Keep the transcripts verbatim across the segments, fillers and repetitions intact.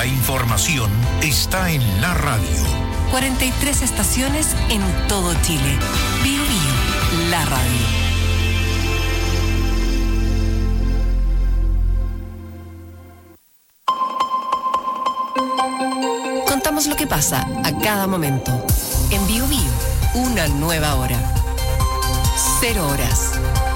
La información está en la radio. cuarenta y tres estaciones en todo Chile. Bio Bio, la radio. Contamos lo que pasa a cada momento. En Bio Bio, una nueva hora. Cero horas.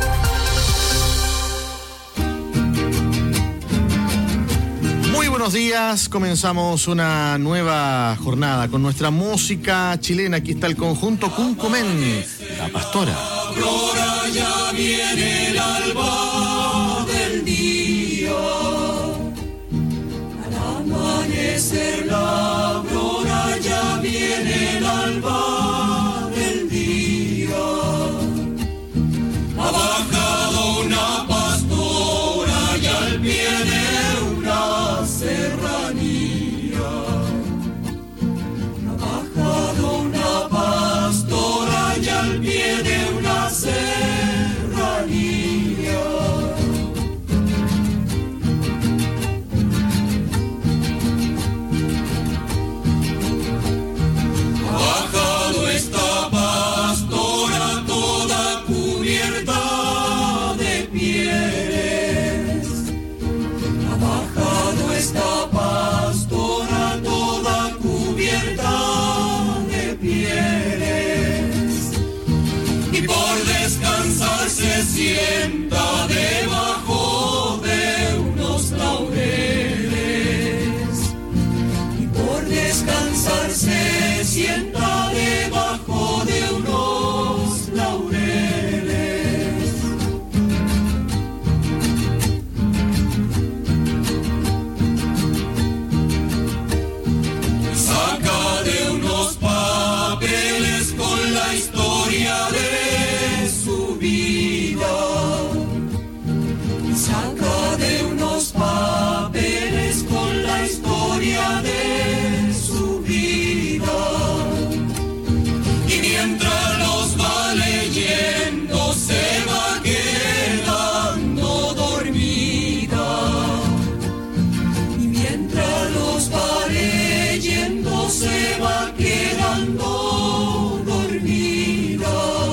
Muy buenos días, comenzamos una nueva jornada con nuestra música chilena. Aquí está el conjunto Cuncomen, La Pastora. Aurora, ya viene el alba del día, al amanecer la aurora, ya viene el alba del día, ha bajado una pastora y al pie de una serranía, ha bajado una pastora y al pie de una serranía. Ha bajado esta pastora toda cubierta de pieles, ha bajado esta pastora toda cubierta de pieles, y por descansar se sienta debajo de unos laureles, y por descansar se sienta debajo de unos laureles. Saca de unos papeles con la historia de su vida, saca de unos papeles con la historia de su vida, y mientras los va leyendo se va quedando dormida, y mientras los va leyendo se va quedando dormida.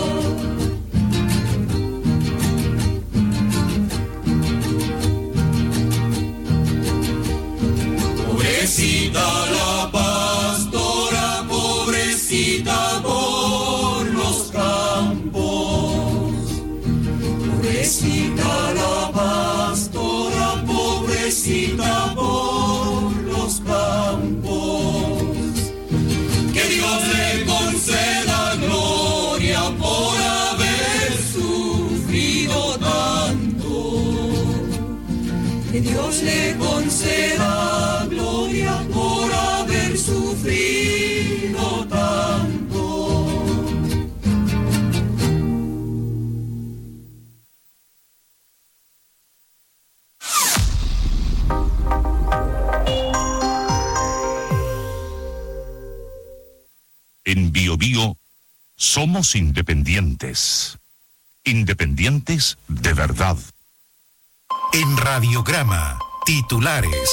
Pobrecita la pastora, pobrecita por los campos, pobrecita la pastora, pobrecita por los campos, que Dios le conceda gloria por haber sufrido tanto, que Dios le conceda gloria por haber sufrido tanto. En Bio Bio somos independientes. Independientes de verdad. En Radiograma, titulares.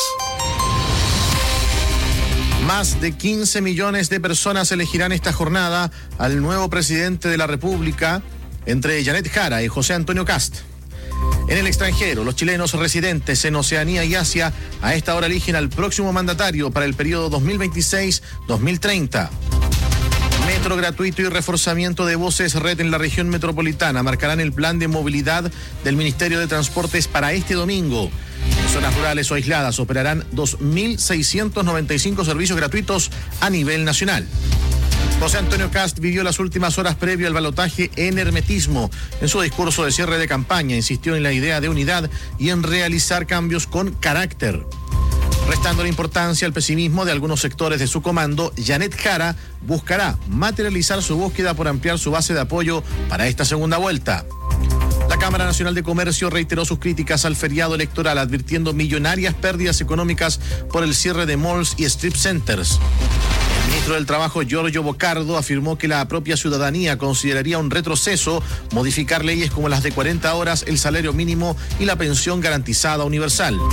Más de quince millones de personas elegirán esta jornada al nuevo presidente de la República, entre Janet Jara y José Antonio Kast. En el extranjero, los chilenos residentes en Oceanía y Asia a esta hora eligen al próximo mandatario para el periodo dos mil veintiséis a dos mil treinta. Metro gratuito y reforzamiento de buses red en la región metropolitana marcarán el plan de movilidad del Ministerio de Transportes para este domingo. En zonas rurales o aisladas operarán dos mil seiscientos noventa y cinco servicios gratuitos a nivel nacional. José Antonio Kast vivió las últimas horas previo al balotaje en hermetismo. En su discurso de cierre de campaña insistió en la idea de unidad y en realizar cambios con carácter. Restando la importancia al pesimismo de algunos sectores de su comando, Janet Jara buscará materializar su búsqueda por ampliar su base de apoyo para esta segunda vuelta. La Cámara Nacional de Comercio reiteró sus críticas al feriado electoral, advirtiendo millonarias pérdidas económicas por el cierre de malls y strip centers. El ministro del Trabajo, Giorgio Bocardo, afirmó que la propia ciudadanía consideraría un retroceso modificar leyes como las de cuarenta horas, el salario mínimo y la pensión garantizada universal.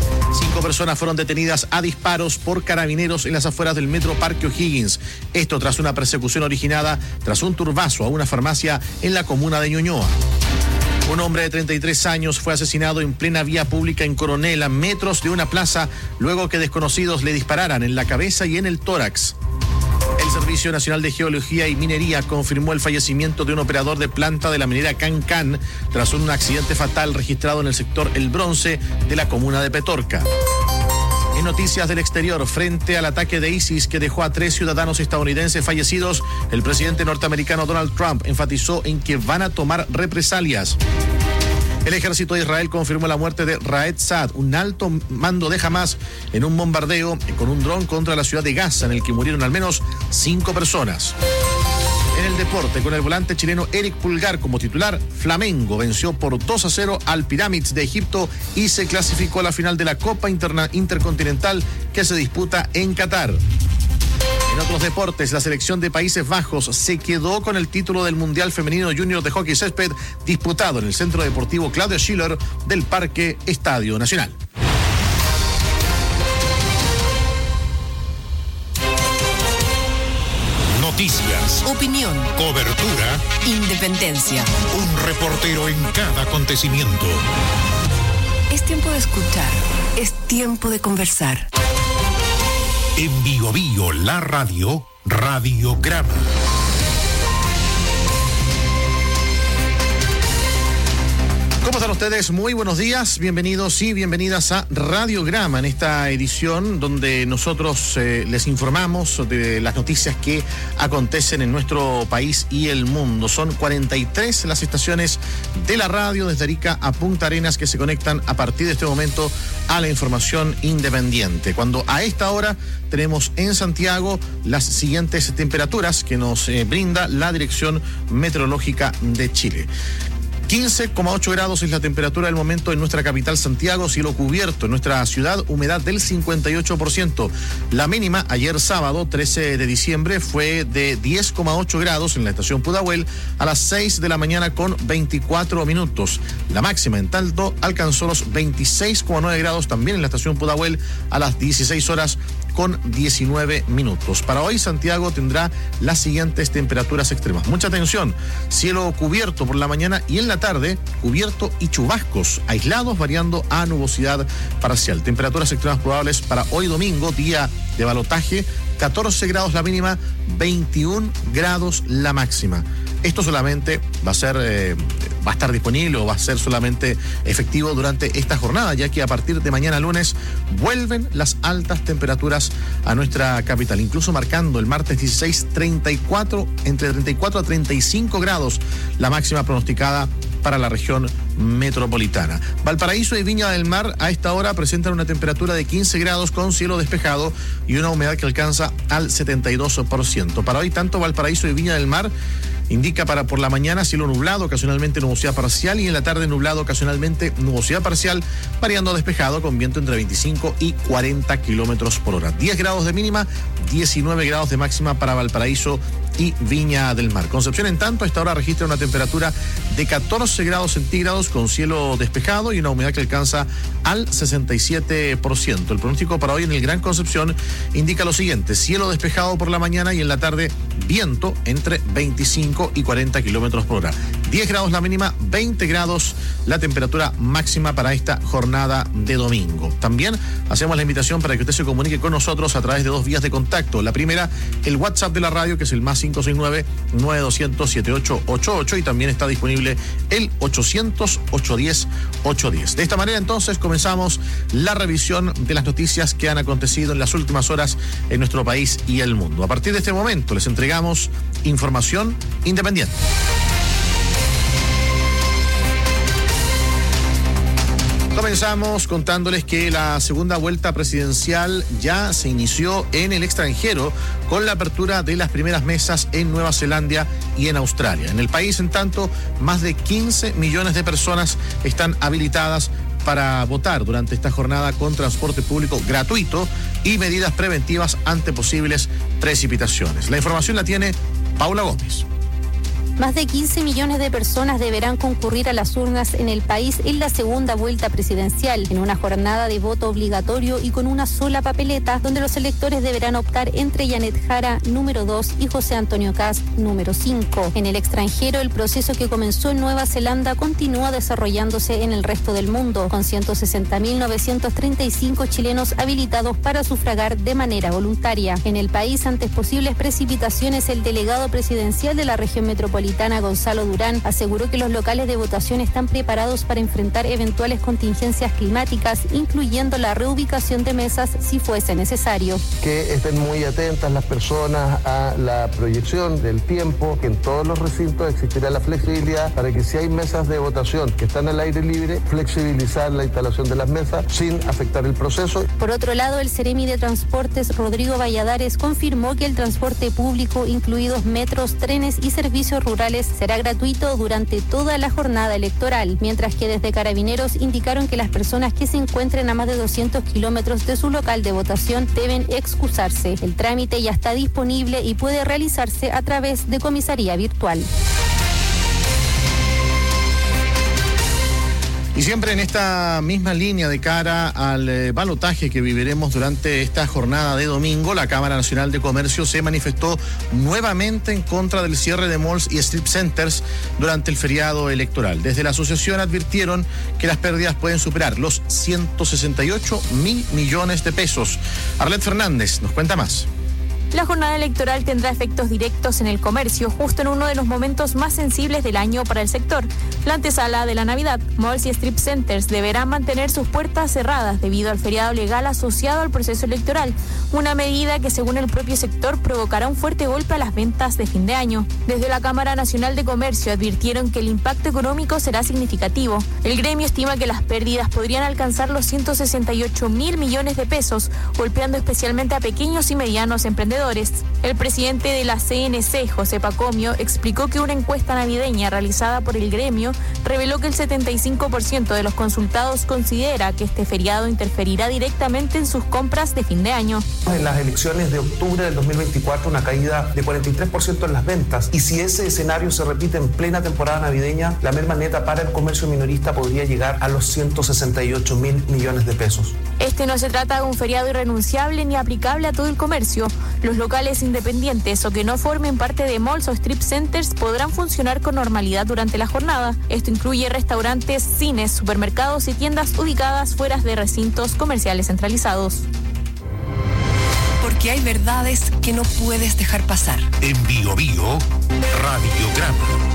Cinco personas fueron detenidas a disparos por carabineros en las afueras del Metro Parque O'Higgins. Esto tras una persecución originada tras un turbazo a una farmacia en la comuna de Ñuñoa. Un hombre de treinta y tres años fue asesinado en plena vía pública en Coronel, a metros de una plaza, luego que desconocidos le dispararan en la cabeza y en el tórax. El Servicio Nacional de Geología y Minería confirmó el fallecimiento de un operador de planta de la minera Can Can tras un accidente fatal registrado en el sector El Bronce de la comuna de Petorca. En noticias del exterior, frente al ataque de ISIS que dejó a tres ciudadanos estadounidenses fallecidos, el presidente norteamericano Donald Trump enfatizó en que van a tomar represalias. El ejército de Israel confirmó la muerte de Raed Saad, un alto mando de Hamas, en un bombardeo con un dron contra la ciudad de Gaza, en el que murieron al menos cinco personas. En el deporte, con el volante chileno Eric Pulgar como titular, Flamengo venció por dos a cero al Pyramids de Egipto y se clasificó a la final de la Copa Interna- Intercontinental que se disputa en Qatar. En otros deportes, la selección de Países Bajos se quedó con el título del Mundial Femenino Junior de Hockey Césped disputado en el Centro Deportivo Claudio Schiller del Parque Estadio Nacional. Noticias, Opinión, cobertura, independencia. un reportero en cada acontecimiento. Es tiempo de escuchar, es tiempo de conversar. En Bio Bio, la radio, Radiograma. ¿Cómo están ustedes? Muy buenos días, bienvenidos y bienvenidas a Radiograma, en esta edición donde nosotros eh, les informamos de las noticias que acontecen en nuestro país y el mundo. Son cuarenta y tres las estaciones de la radio desde Arica a Punta Arenas que se conectan a partir de este momento a la información independiente. Cuando a esta hora tenemos en Santiago las siguientes temperaturas que nos eh, brinda la Dirección Meteorológica de Chile. quince coma ocho grados es la temperatura del momento en nuestra capital Santiago, cielo cubierto. En nuestra ciudad, humedad del cincuenta y ocho por ciento. La mínima ayer sábado, trece de diciembre, fue de diez coma ocho grados en la estación Pudahuel a las seis de la mañana con veinticuatro minutos. La máxima en Talto alcanzó los veintiséis coma nueve grados también en la estación Pudahuel a las dieciséis horas con diecinueve minutos. Para hoy Santiago tendrá las siguientes temperaturas extremas. Mucha atención, cielo cubierto por la mañana y en la tarde cubierto y chubascos aislados variando a nubosidad parcial. Temperaturas extremas probables para hoy domingo, día de balotaje, catorce grados la mínima, veintiún grados la máxima. Esto solamente va a ser, eh, va a estar disponible o va a ser solamente efectivo durante esta jornada, ya que a partir de mañana lunes vuelven las altas temperaturas a nuestra capital, incluso marcando el martes dieciséis, treinta y cuatro, entre treinta y cuatro a treinta y cinco grados la máxima pronosticada para la región metropolitana. Valparaíso y Viña del Mar a esta hora presentan una temperatura de quince grados con cielo despejado y una humedad que alcanza al setenta y dos por ciento. Para hoy, tanto Valparaíso y Viña del Mar indica para por la mañana cielo nublado, ocasionalmente nubosidad parcial, y en la tarde nublado, ocasionalmente nubosidad parcial, variando despejado con viento entre veinticinco y cuarenta kilómetros por hora. diez grados de mínima, diecinueve grados de máxima para Valparaíso y Viña del Mar. Concepción, en tanto, a esta hora registra una temperatura de catorce grados centígrados con cielo despejado y una humedad que alcanza al sesenta y siete por ciento. El pronóstico para hoy en el Gran Concepción indica lo siguiente: cielo despejado por la mañana y en la tarde viento entre veinticinco y cuarenta kilómetros por hora. diez grados la mínima, veinte grados la temperatura máxima para esta jornada de domingo. También hacemos la invitación para que usted se comunique con nosotros a través de dos vías de contacto. La primera, el WhatsApp de la radio, que es el más cinco seis nueve, nueve dos cero cero, siete ocho ocho ocho, y también está disponible el ochocientos, ochocientos diez, ochocientos diez. De esta manera, entonces, comenzamos la revisión de las noticias que han acontecido en las últimas horas en nuestro país y el mundo. A partir de este momento les entregamos información independiente. Comenzamos contándoles que la segunda vuelta presidencial ya se inició en el extranjero con la apertura de las primeras mesas en Nueva Zelanda y en Australia. En el país, en tanto, más de quince millones de personas están habilitadas para votar durante esta jornada con transporte público gratuito y medidas preventivas ante posibles precipitaciones. La información la tiene Paula Gómez. Más de quince millones de personas deberán concurrir a las urnas en el país en la segunda vuelta presidencial, en una jornada de voto obligatorio y con una sola papeleta, donde los electores deberán optar entre Janet Jara, número dos, y José Antonio Kast, número cinco. En el extranjero, el proceso que comenzó en Nueva Zelanda continúa desarrollándose en el resto del mundo, con ciento sesenta mil novecientos treinta y cinco chilenos habilitados para sufragar de manera voluntaria. En el país, ante posibles precipitaciones, el delegado presidencial de la región metropolitana, Gonzalo Durán, aseguró que los locales de votación están preparados para enfrentar eventuales contingencias climáticas, incluyendo la reubicación de mesas si fuese necesario. Que estén muy atentas las personas a la proyección del tiempo, que en todos los recintos existirá la flexibilidad para que si hay mesas de votación que están al aire libre, flexibilizar la instalación de las mesas sin afectar el proceso. Por otro lado, el Seremi de Transportes, Rodrigo Valladares, confirmó que el transporte público, incluidos metros, trenes y servicios rurales, será gratuito durante toda la jornada electoral, mientras que desde Carabineros indicaron que las personas que se encuentren a más de doscientos kilómetros de su local de votación deben excusarse. El trámite ya está disponible y puede realizarse a través de comisaría virtual. Y siempre en esta misma línea de cara al eh, balotaje que viviremos durante esta jornada de domingo, la Cámara Nacional de Comercio se manifestó nuevamente en contra del cierre de malls y strip centers durante el feriado electoral. Desde la asociación advirtieron que las pérdidas pueden superar los ciento sesenta y ocho mil millones de pesos. Arlet Fernández nos cuenta más. La jornada electoral tendrá efectos directos en el comercio, justo en uno de los momentos más sensibles del año para el sector. La antesala de la Navidad, malls y strip centers deberán mantener sus puertas cerradas debido al feriado legal asociado al proceso electoral, una medida que según el propio sector provocará un fuerte golpe a las ventas de fin de año. Desde la Cámara Nacional de Comercio advirtieron que el impacto económico será significativo. El gremio estima que las pérdidas podrían alcanzar los ciento sesenta y ocho mil millones de pesos, golpeando especialmente a pequeños y medianos emprendedores. El presidente de la C N C, José Pacomio, explicó que una encuesta navideña realizada por el gremio reveló que el setenta y cinco por ciento de los consultados considera que este feriado interferirá directamente en sus compras de fin de año. En las elecciones de octubre del dos mil veinticuatro, una caída de cuarenta y tres por ciento en las ventas. Y si ese escenario se repite en plena temporada navideña, la merma neta para el comercio minorista podría llegar a los ciento sesenta y ocho mil millones de pesos. Este no se trata de un feriado irrenunciable ni aplicable a todo el comercio. Los locales independientes o que no formen parte de malls o strip centers podrán funcionar con normalidad durante la jornada. Esto incluye restaurantes, cines, supermercados y tiendas ubicadas fuera de recintos comerciales centralizados. Porque hay verdades que no puedes dejar pasar. En Bio Bio, Radiograma.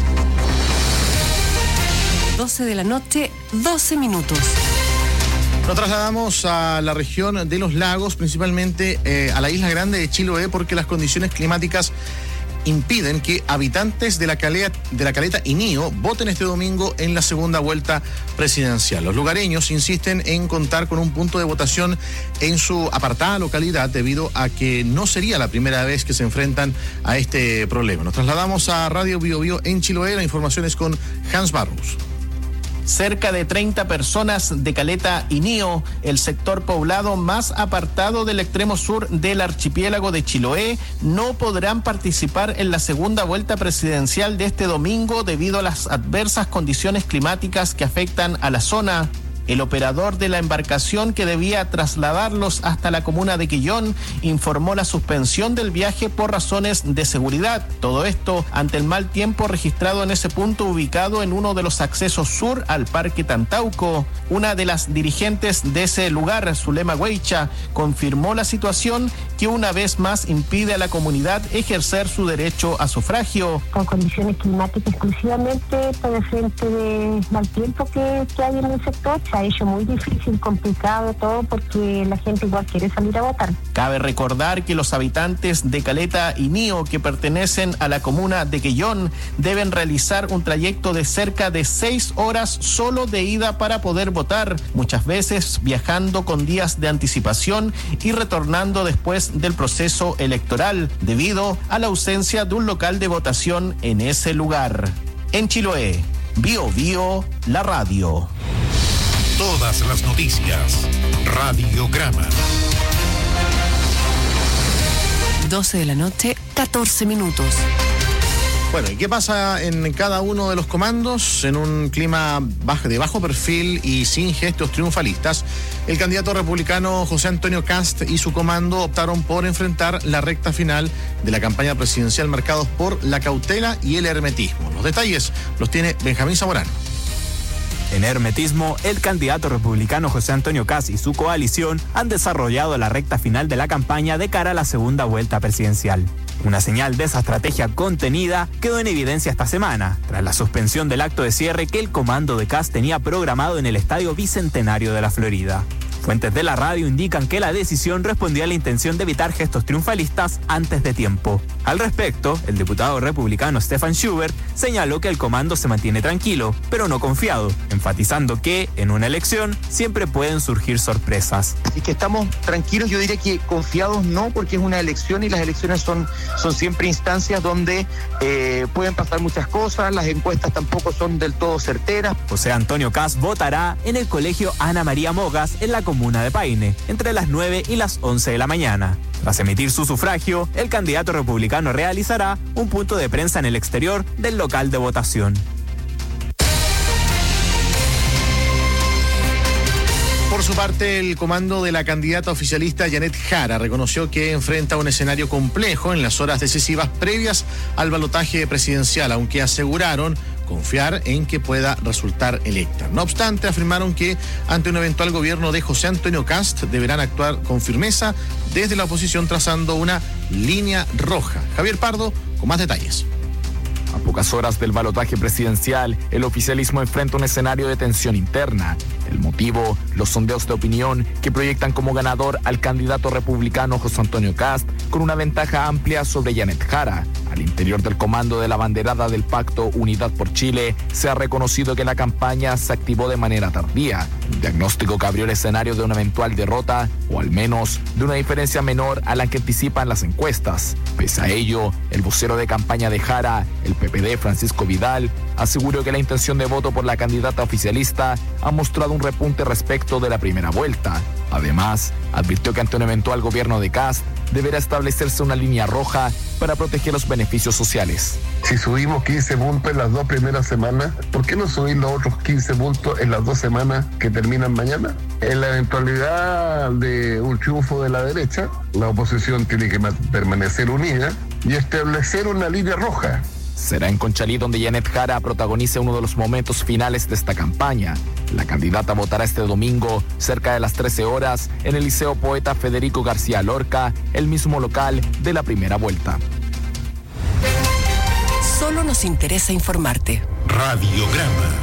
doce de la noche, doce minutos. Nos trasladamos a la región de los lagos, principalmente eh, a la isla grande de Chiloé, porque las condiciones climáticas impiden que habitantes de la caleta, de la caleta Inío voten este domingo en la segunda vuelta presidencial. Los lugareños insisten en contar con un punto de votación en su apartada localidad debido a que no sería la primera vez que se enfrentan a este problema. Nos trasladamos a Radio Bio Bio en Chiloé. La información es con Hans Barros. Cerca de treinta personas de Caleta Inío, el sector poblado más apartado del extremo sur del archipiélago de Chiloé, no podrán participar en la segunda vuelta presidencial de este domingo debido a las adversas condiciones climáticas que afectan a la zona. El operador de la embarcación que debía trasladarlos hasta la comuna de Quillón informó la suspensión del viaje por razones de seguridad. Todo esto ante el mal tiempo registrado en ese punto ubicado en uno de los accesos sur al Parque Tantauco. Una de las dirigentes de ese lugar, Zulema Hueicha, confirmó la situación que una vez más impide a la comunidad ejercer su derecho a sufragio. Con condiciones climáticas exclusivamente por el frente de mal tiempo que, que hay en el sector, se ha hecho muy difícil, complicado todo porque la gente igual quiere salir a votar. Cabe recordar que los habitantes de Caleta Inío que pertenecen a la comuna de Quillón deben realizar un trayecto de cerca de seis horas solo de ida para poder votar, muchas veces viajando con días de anticipación y retornando después del proceso electoral debido a la ausencia de un local de votación en ese lugar. En Chiloé, Bio Bio, la radio. Todas las noticias. Radiograma. doce de la noche, catorce minutos. Bueno, ¿y qué pasa en cada uno de los comandos? En un clima de bajo perfil y sin gestos triunfalistas, el candidato republicano José Antonio Kast y su comando optaron por enfrentar la recta final de la campaña presidencial marcados por la cautela y el hermetismo. Los detalles los tiene Benjamín Zamorano. En hermetismo, el candidato republicano José Antonio Kast y su coalición han desarrollado la recta final de la campaña de cara a la segunda vuelta presidencial. Una señal de esa estrategia contenida quedó en evidencia esta semana, tras la suspensión del acto de cierre que el comando de Kast tenía programado en el Estadio Bicentenario de la Florida. Fuentes de la radio indican que la decisión respondía a la intención de evitar gestos triunfalistas antes de tiempo. Al respecto, el diputado republicano Stefan Schubert señaló que el comando se mantiene tranquilo, pero no confiado, enfatizando que, en una elección, siempre pueden surgir sorpresas. Y que estamos tranquilos, yo diría que confiados no, porque es una elección y las elecciones son, son siempre instancias donde eh, pueden pasar muchas cosas, las encuestas tampoco son del todo certeras. José Antonio Kast votará en el colegio Ana María Mogas en la comuna de Paine, entre las nueve y las once de la mañana. Tras emitir su sufragio, el candidato republicano realizará un punto de prensa en el exterior del local de votación. Por su parte, el comando de la candidata oficialista Janet Jara reconoció que enfrenta un escenario complejo en las horas decisivas previas al balotaje presidencial, aunque aseguraron confiar en que pueda resultar electa. No obstante, afirmaron que ante un eventual gobierno de José Antonio Kast deberán actuar con firmeza desde la oposición, trazando una línea roja. Javier Pardo con más detalles. A pocas horas del balotaje presidencial, el oficialismo enfrenta un escenario de tensión interna. El motivo, los sondeos de opinión que proyectan como ganador al candidato republicano José Antonio Kast con una ventaja amplia sobre Janet Jara. Al interior del comando de la banderada del Pacto Unidad por Chile, se ha reconocido que la campaña se activó de manera tardía. Un diagnóstico que abrió el escenario de una eventual derrota, o al menos de una diferencia menor a la que anticipan las encuestas. Pese a ello, el vocero de campaña de Jara, el P P D Francisco Vidal, aseguró que la intención de voto por la candidata oficialista ha mostrado un repunte respecto de la primera vuelta. Además, advirtió que ante un eventual gobierno de Kast deberá establecerse una línea roja para proteger los beneficios sociales. Si subimos quince puntos en las dos primeras semanas, ¿por qué no subir los otros quince puntos en las dos semanas que terminan mañana? En la eventualidad de un triunfo de la derecha, la oposición tiene que permanecer unida y establecer una línea roja. Será en Conchalí donde Janet Jara protagonice uno de los momentos finales de esta campaña. La candidata votará este domingo, cerca de las trece horas, en el Liceo Poeta Federico García Lorca, el mismo local de la primera vuelta. Solo nos interesa informarte. Radiograma.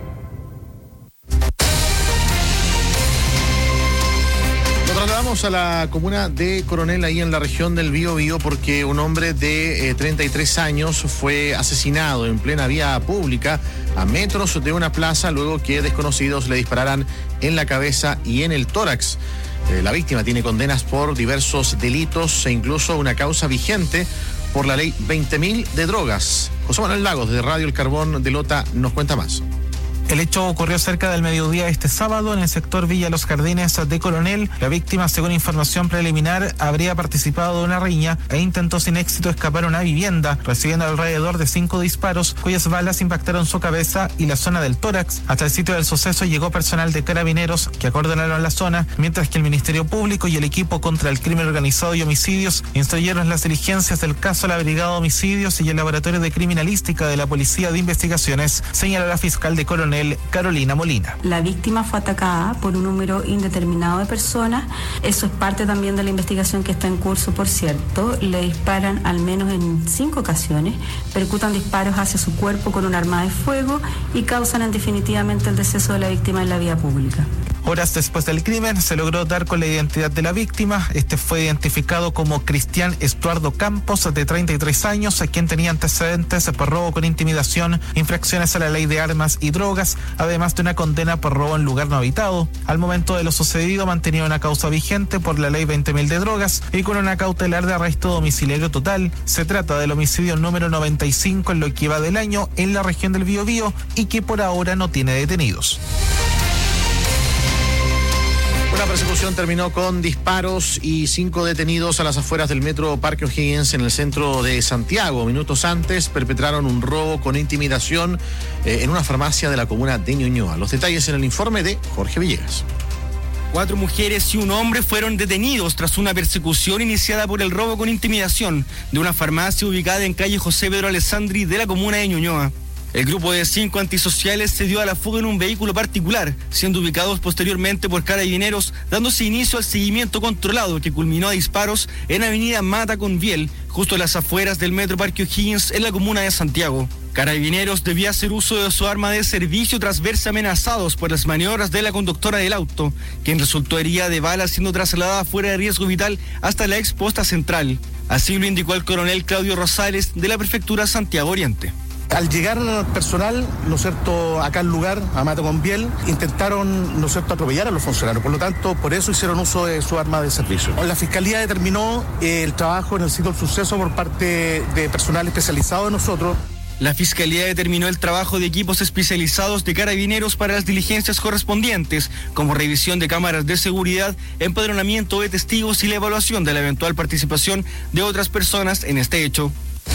Nos trasladamos a la comuna de Coronel, ahí en la región del Biobío, porque un hombre de eh, treinta y tres años fue asesinado en plena vía pública a metros de una plaza luego que desconocidos le dispararan en la cabeza y en el tórax. Eh, la víctima tiene condenas por diversos delitos e incluso una causa vigente por la ley veinte mil de drogas. José Manuel Lagos, de Radio El Carbón de Lota, nos cuenta más. El hecho ocurrió cerca del mediodía este sábado en el sector Villa Los Jardines de Coronel. La víctima, según información preliminar, habría participado de una riña e intentó sin éxito escapar a una vivienda, recibiendo alrededor de cinco disparos, cuyas balas impactaron su cabeza y la zona del tórax. Hasta el sitio del suceso llegó personal de carabineros que acordonaron la zona, mientras que el Ministerio Público y el equipo contra el crimen organizado y homicidios instruyeron las diligencias del caso a la Brigada de Homicidios y el Laboratorio de Criminalística de la Policía de Investigaciones, señaló la fiscal de Coronel, Carolina Molina. La víctima fue atacada por un número indeterminado de personas. Eso es parte también de la investigación que está en curso, por cierto. Le disparan al menos en cinco ocasiones, percutan disparos hacia su cuerpo con un arma de fuego y causan definitivamente el deceso de la víctima en la vía pública. Horas después del crimen se logró dar con la identidad de la víctima. Este fue identificado como Cristian Estuardo Campos, de treinta y tres años, a quien tenía antecedentes por robo con intimidación, infracciones a la ley de armas y drogas, además de una condena por robo en lugar no habitado. Al momento de lo sucedido mantenía una causa vigente por la ley veinte mil de drogas y con una cautelar de arresto domiciliario total. Se trata del homicidio número noventa y cinco en lo que va del año en la región del Biobío y que por ahora no tiene detenidos. Una persecución terminó con disparos y cinco detenidos a las afueras del metro Parque O'Higgins en el centro de Santiago. Minutos antes perpetraron un robo con intimidación eh, en una farmacia de la comuna de Ñuñoa. Los detalles en el informe de Jorge Villegas. Cuatro mujeres y un hombre fueron detenidos tras una persecución iniciada por el robo con intimidación de una farmacia ubicada en calle José Pedro Alessandri de la comuna de Ñuñoa. El grupo de cinco antisociales se dio a la fuga en un vehículo particular, siendo ubicados posteriormente por carabineros, dándose inicio al seguimiento controlado que culminó a disparos en avenida Mata con Viel, justo a las afueras del metro Parque O'Higgins en la comuna de Santiago. Carabineros debía hacer uso de su arma de servicio tras verse amenazados por las maniobras de la conductora del auto, quien resultó herida de bala siendo trasladada fuera de riesgo vital hasta la exposta central. Así lo indicó el coronel Claudio Rosales de la prefectura Santiago Oriente. Al llegar personal, ¿no es cierto?, acá al lugar, a Mata con Biel, intentaron, ¿no es cierto?, atropellar a los funcionarios. Por lo tanto, por eso hicieron uso de su arma de servicio. La Fiscalía determinó eh, el trabajo en el sitio del suceso por parte de personal especializado de nosotros. La Fiscalía determinó el trabajo de equipos especializados de carabineros para las diligencias correspondientes, como revisión de cámaras de seguridad, empadronamiento de testigos y la evaluación de la eventual participación de otras personas en este hecho.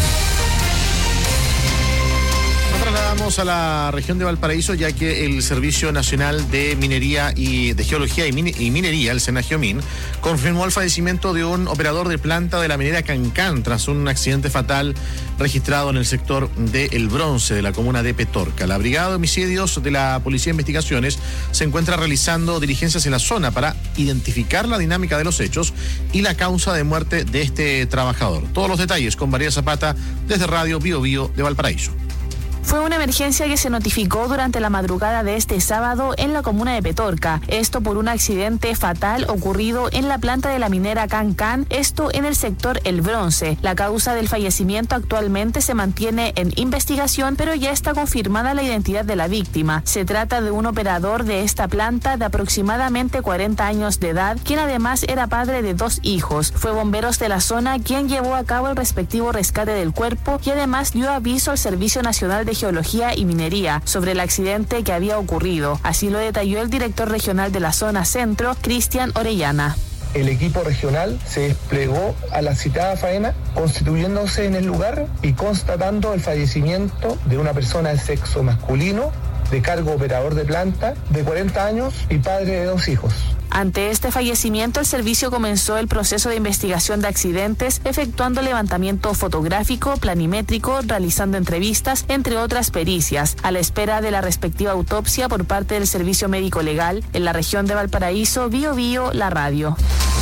Trasladamos a la región de Valparaíso, ya que el Servicio Nacional de Minería y de Geología y, Mine, y Minería, el SENAGEOMIN, confirmó el fallecimiento de un operador de planta de la minera Cancán tras un accidente fatal registrado en el sector de El Bronce de la comuna de Petorca. La Brigada de Homicidios de la Policía de Investigaciones se encuentra realizando diligencias en la zona para identificar la dinámica de los hechos y la causa de muerte de este trabajador. Todos los detalles con María Zapata desde Radio Bio Bio de Valparaíso. Fue una emergencia que se notificó durante la madrugada de este sábado en la comuna de Petorca. Esto por un accidente fatal ocurrido en la planta de la minera Cancán, esto en el sector El Bronce. La causa del fallecimiento actualmente se mantiene en investigación, pero ya está confirmada la identidad de la víctima. Se trata de un operador de esta planta de aproximadamente cuarenta años de edad, quien además era padre de dos hijos. Fue bomberos de la zona quien llevó a cabo el respectivo rescate del cuerpo y además dio aviso al Servicio Nacional de Geología y Minería sobre el accidente que había ocurrido. Así lo detalló el director regional de la zona centro, Cristian Orellana. El equipo regional se desplegó a la citada faena, constituyéndose en el lugar y constatando el fallecimiento de una persona de sexo masculino, de cargo operador de planta, de cuarenta años y padre de dos hijos. Ante este fallecimiento, el servicio comenzó el proceso de investigación de accidentes, efectuando levantamiento fotográfico, planimétrico, realizando entrevistas, entre otras pericias, a la espera de la respectiva autopsia por parte del Servicio Médico Legal. En la región de Valparaíso, Bio Bio, la radio.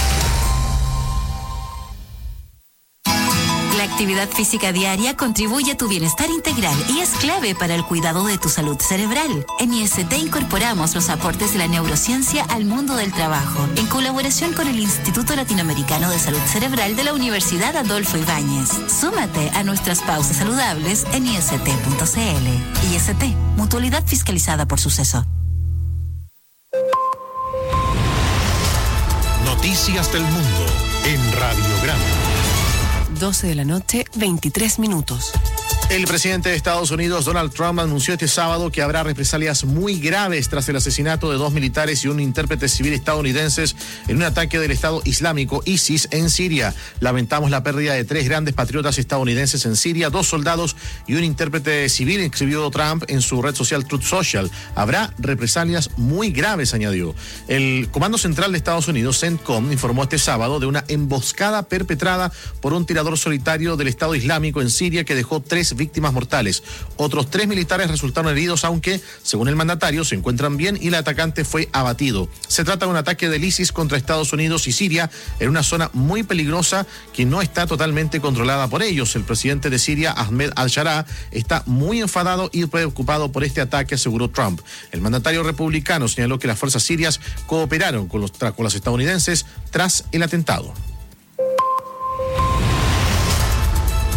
La actividad física diaria contribuye a tu bienestar integral y es clave para el cuidado de tu salud cerebral. En I S T incorporamos los aportes de la neurociencia al mundo del trabajo, en colaboración con el Instituto Latinoamericano de Salud Cerebral de la Universidad Adolfo Ibáñez. Súmate a nuestras pausas saludables en I S T punto C L. I S T, mutualidad fiscalizada por Suceso. Noticias del mundo en Radiograma. doce de la noche, veintitrés minutos. El presidente de Estados Unidos, Donald Trump, anunció este sábado que habrá represalias muy graves tras el asesinato de dos militares y un intérprete civil estadounidenses en un ataque del Estado Islámico ISIS en Siria. Lamentamos la pérdida de tres grandes patriotas estadounidenses en Siria, dos soldados y un intérprete civil, escribió Trump en su red social Truth Social. Habrá represalias muy graves, añadió. El Comando Central de Estados Unidos, CENTCOM, informó este sábado de una emboscada perpetrada por un tirador solitario del Estado Islámico en Siria que dejó tres víctimas mortales. Otros tres militares resultaron heridos, aunque, según el mandatario, se encuentran bien y el atacante fue abatido. Se trata de un ataque del ISIS contra Estados Unidos y Siria en una zona muy peligrosa que no está totalmente controlada por ellos. El presidente de Siria, Ahmed al-Sharaa, está muy enfadado y preocupado por este ataque, aseguró Trump. El mandatario republicano señaló que las fuerzas sirias cooperaron con los, con los estadounidenses tras el atentado.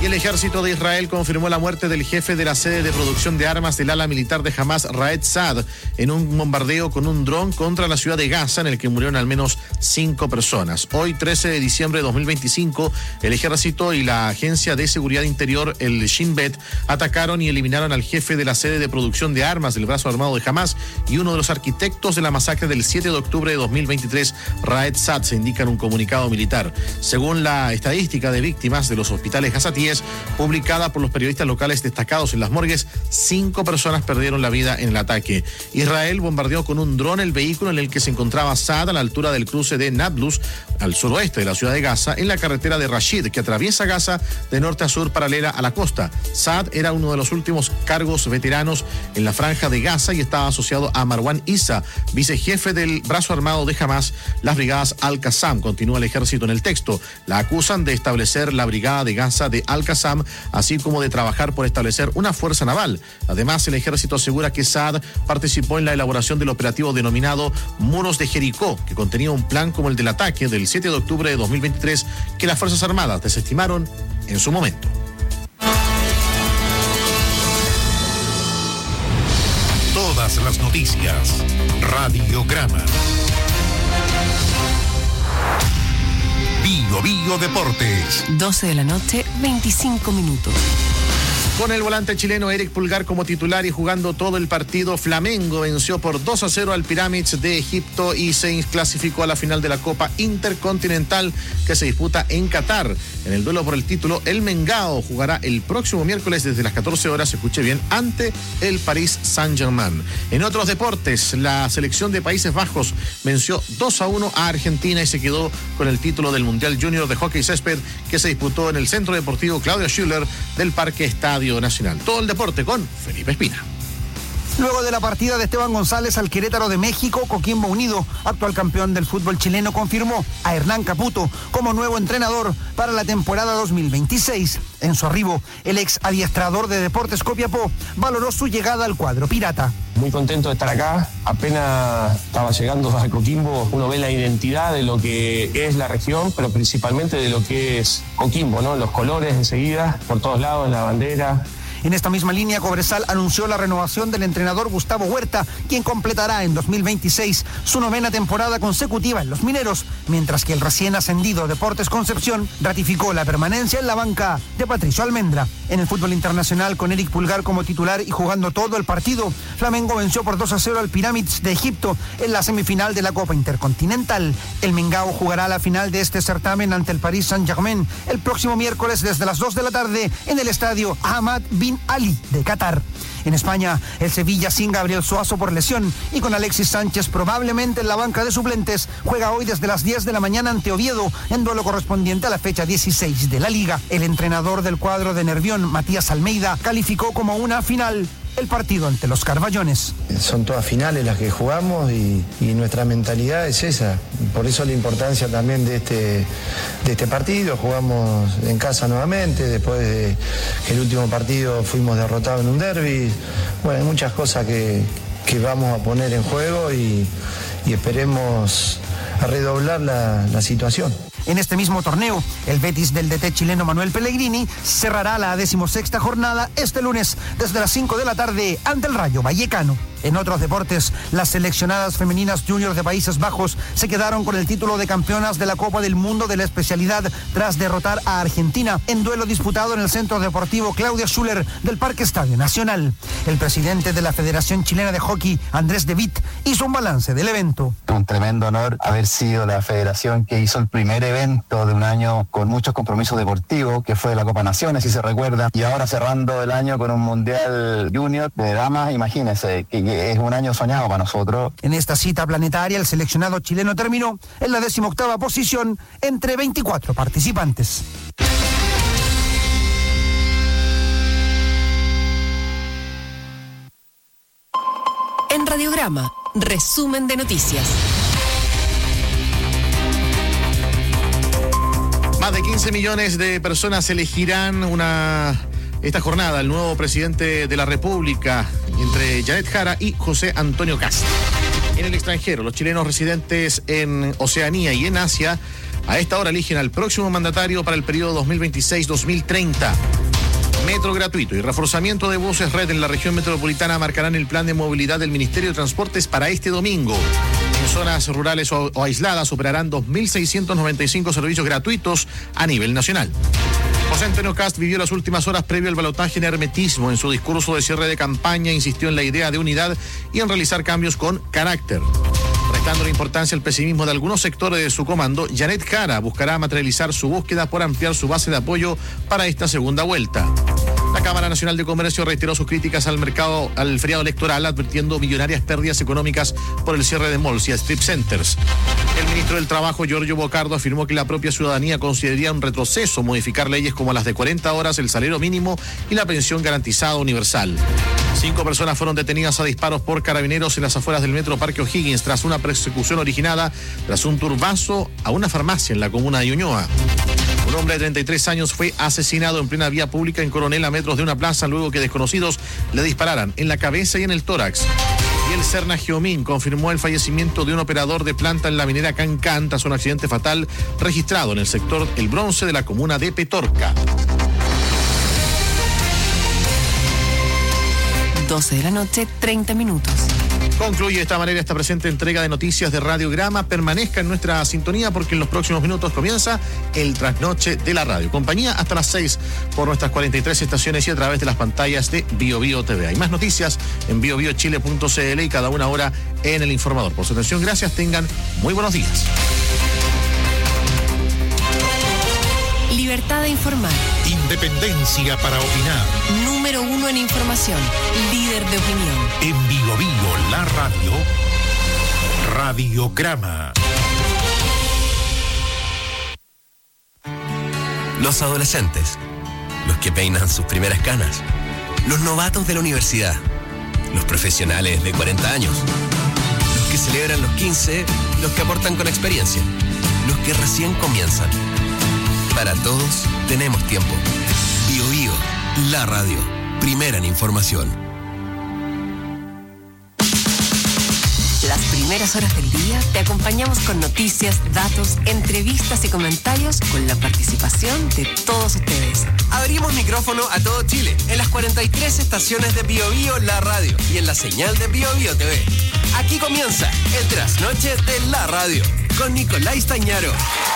Y el ejército de Israel confirmó la muerte del jefe de la sede de producción de armas del ala militar de Hamas, Raed Saad, en un bombardeo con un dron contra la ciudad de Gaza, en el que murieron al menos cinco personas. Hoy, trece de diciembre de dos mil veinticinco, el ejército y la agencia de seguridad interior, el Shin Bet, atacaron y eliminaron al jefe de la sede de producción de armas del brazo armado de Hamas y uno de los arquitectos de la masacre del siete de octubre de dos mil veintitrés, Raed Saad, se indica en un comunicado militar. Según la estadística de víctimas de los hospitales gazatíes, publicada por los periodistas locales destacados en las morgues, cinco personas perdieron la vida en el ataque. Israel bombardeó con un dron el vehículo en el que se encontraba Saad a la altura del cruce de Nablus, al suroeste de la ciudad de Gaza, en la carretera de Rashid, que atraviesa Gaza de norte a sur paralela a la costa. Saad era uno de los últimos cargos veteranos en la franja de Gaza y estaba asociado a Marwan Issa, vicejefe del brazo armado de Hamas, las brigadas Al-Qassam. Continúa el ejército en el texto. La acusan de establecer la brigada de Gaza de Al-Qassam, así como de trabajar por establecer una fuerza naval. Además, el ejército asegura que Saad participó en la elaboración del operativo denominado Muros de Jericó, que contenía un plan como el del ataque del siete de octubre de dos mil veintitrés, que las Fuerzas Armadas desestimaron en su momento. Todas las noticias. Radiograma. Bio Bio Deportes. doce de la noche, veinticinco minutos. Con el volante chileno Eric Pulgar como titular y jugando todo el partido, Flamengo venció por dos a cero al Pyramids de Egipto y se clasificó a la final de la Copa Intercontinental que se disputa en Qatar. En el duelo por el título, el Mengao jugará el próximo miércoles desde las catorce horas, escuche bien, ante el Paris Saint-Germain. En otros deportes, la selección de Países Bajos venció dos a uno a Argentina y se quedó con el título del Mundial Junior de Hockey Césped que se disputó en el Centro Deportivo Claudio Schüller del Parque Estadio Nacional. Todo el deporte con Felipe Espina. Luego de la partida de Esteban González al Querétaro de México, Coquimbo Unido, actual campeón del fútbol chileno, confirmó a Hernán Caputo como nuevo entrenador para la temporada dos mil veintiséis. En su arribo, el ex adiestrador de Deportes Copiapó valoró su llegada al cuadro pirata. Muy contento de estar acá. Apenas estaba llegando a Coquimbo, uno ve la identidad de lo que es la región, pero principalmente de lo que es Coquimbo, ¿no? Los colores enseguida, por todos lados, la bandera. En esta misma línea, Cobresal anunció la renovación del entrenador Gustavo Huerta, quien completará en dos mil veintiséis su novena temporada consecutiva en los Mineros, mientras que el recién ascendido Deportes Concepción ratificó la permanencia en la banca de Patricio Almendra. En el fútbol internacional, con Eric Pulgar como titular y jugando todo el partido, Flamengo venció por dos a cero al Pyramids de Egipto en la semifinal de la Copa Intercontinental. El Mengao jugará la final de este certamen ante el Paris Saint-Germain el próximo miércoles desde las dos de la tarde en el estadio Ahmad bin Ali de Qatar. En España, el Sevilla sin Gabriel Suazo por lesión y con Alexis Sánchez probablemente en la banca de suplentes, juega hoy desde las diez de la mañana ante Oviedo en duelo correspondiente a la fecha dieciséis de la Liga. El entrenador del cuadro de Nervión, Matías Almeida, calificó como una final el partido ante los Carballones. Son todas finales las que jugamos y, y nuestra mentalidad es esa. Por eso la importancia también de este, de este partido. Jugamos en casa nuevamente, después de que el último partido fuimos derrotados en un derbi. Bueno, hay muchas cosas que, que vamos a poner en juego y, y esperemos redoblar la, la situación. En este mismo torneo, el Betis del D T chileno Manuel Pellegrini cerrará la decimosexta jornada este lunes desde las cinco de la tarde ante el Rayo Vallecano. En otros deportes, las seleccionadas femeninas junior de Países Bajos se quedaron con el título de campeonas de la Copa del Mundo de la especialidad tras derrotar a Argentina en duelo disputado en el Centro Deportivo Claudia Schüller del Parque Estadio Nacional. El presidente de la Federación Chilena de Hockey, Andrés De Witt, hizo un balance del evento. Un tremendo honor haber sido la federación que hizo el primer evento de un año con muchos compromisos deportivos, que fue la Copa Naciones, si se recuerda, y ahora cerrando el año con un Mundial Junior de damas, imagínense, que es un año soñado para nosotros. En esta cita planetaria, el seleccionado chileno terminó en la decimoctava posición entre veinticuatro participantes. En Radiograma, resumen de noticias. Más de quince millones de personas elegirán una esta jornada el nuevo presidente de la República entre Janet Jara y José Antonio Kast. En el extranjero, los chilenos residentes en Oceanía y en Asia A esta hora eligen al próximo mandatario para el periodo dos mil veintiséis dos mil treinta. Metro gratuito y reforzamiento de buses red en la región metropolitana marcarán el plan de movilidad del Ministerio de Transportes para este domingo. En zonas rurales o, o aisladas operarán dos mil seiscientos noventa y cinco servicios gratuitos a nivel nacional. José Antonio Cast vivió las últimas horas previo al balotaje en hermetismo. En su discurso de cierre de campaña insistió en la idea de unidad y en realizar cambios con carácter. Restando la importancia al pesimismo de algunos sectores de su comando, Janet Jara buscará materializar su búsqueda por ampliar su base de apoyo para esta segunda vuelta. La Cámara Nacional de Comercio reiteró sus críticas al mercado, al feriado electoral, advirtiendo millonarias pérdidas económicas por el cierre de malls y strip centers. El ministro del Trabajo, Giorgio Bocardo, afirmó que la propia ciudadanía consideraría un retroceso modificar leyes como las de cuarenta horas, el salario mínimo y la pensión garantizada universal. Cinco personas fueron detenidas a disparos por carabineros en las afueras del metro Parque O'Higgins tras una persecución originada tras un turbazo a una farmacia en la comuna de Ñuñoa. Un hombre de treinta y tres años fue asesinado en plena vía pública en Coronel a metros de una plaza luego que desconocidos le dispararan en la cabeza y en el tórax. Y el Serna Geomín confirmó el fallecimiento de un operador de planta en la minera Cancán tras un accidente fatal registrado en el sector El Bronce de la comuna de Petorca. doce de la noche, treinta minutos. Concluye de esta manera esta presente entrega de noticias de Radiograma. Permanezca en nuestra sintonía porque en los próximos minutos comienza el trasnoche de la radio. Compañía hasta las seis por nuestras cuarenta y tres estaciones y a través de las pantallas de Bio Bio T V. Hay más noticias en bio bio chile punto c l y cada una hora en El Informador. Por su atención, gracias. Tengan muy buenos días. Libertad de informar. Independencia para opinar. Número uno en información. Líder de opinión. En Bio Bio, la radio. Radiograma. Los adolescentes. Los que peinan sus primeras canas. Los novatos de la universidad. Los profesionales de cuarenta años. Los que celebran los quince. Los que aportan con experiencia. Los que recién comienzan. Para todos tenemos tiempo. Bio Bio, la radio, primera en información. Las primeras horas del día te acompañamos con noticias, datos, entrevistas y comentarios con la participación de todos ustedes. Abrimos micrófono a todo Chile en las cuarenta y tres estaciones de Bio Bio, la radio y en la señal de Bio Bio T V. Aquí comienza el trasnoche de la radio con Nicolás Tañaro.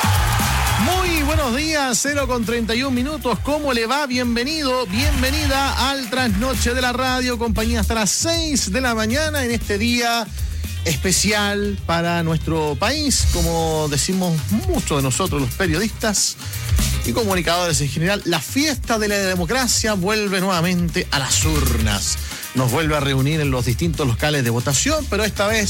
Muy buenos días, cero con treinta y un minutos. ¿Cómo le va? Bienvenido, bienvenida al trasnoche de la radio. Compañía hasta las seis de la mañana en este día especial para nuestro país. Como decimos muchos de nosotros, los periodistas y comunicadores en general, la fiesta de la democracia vuelve nuevamente a las urnas. Nos vuelve a reunir en los distintos locales de votación, pero esta vez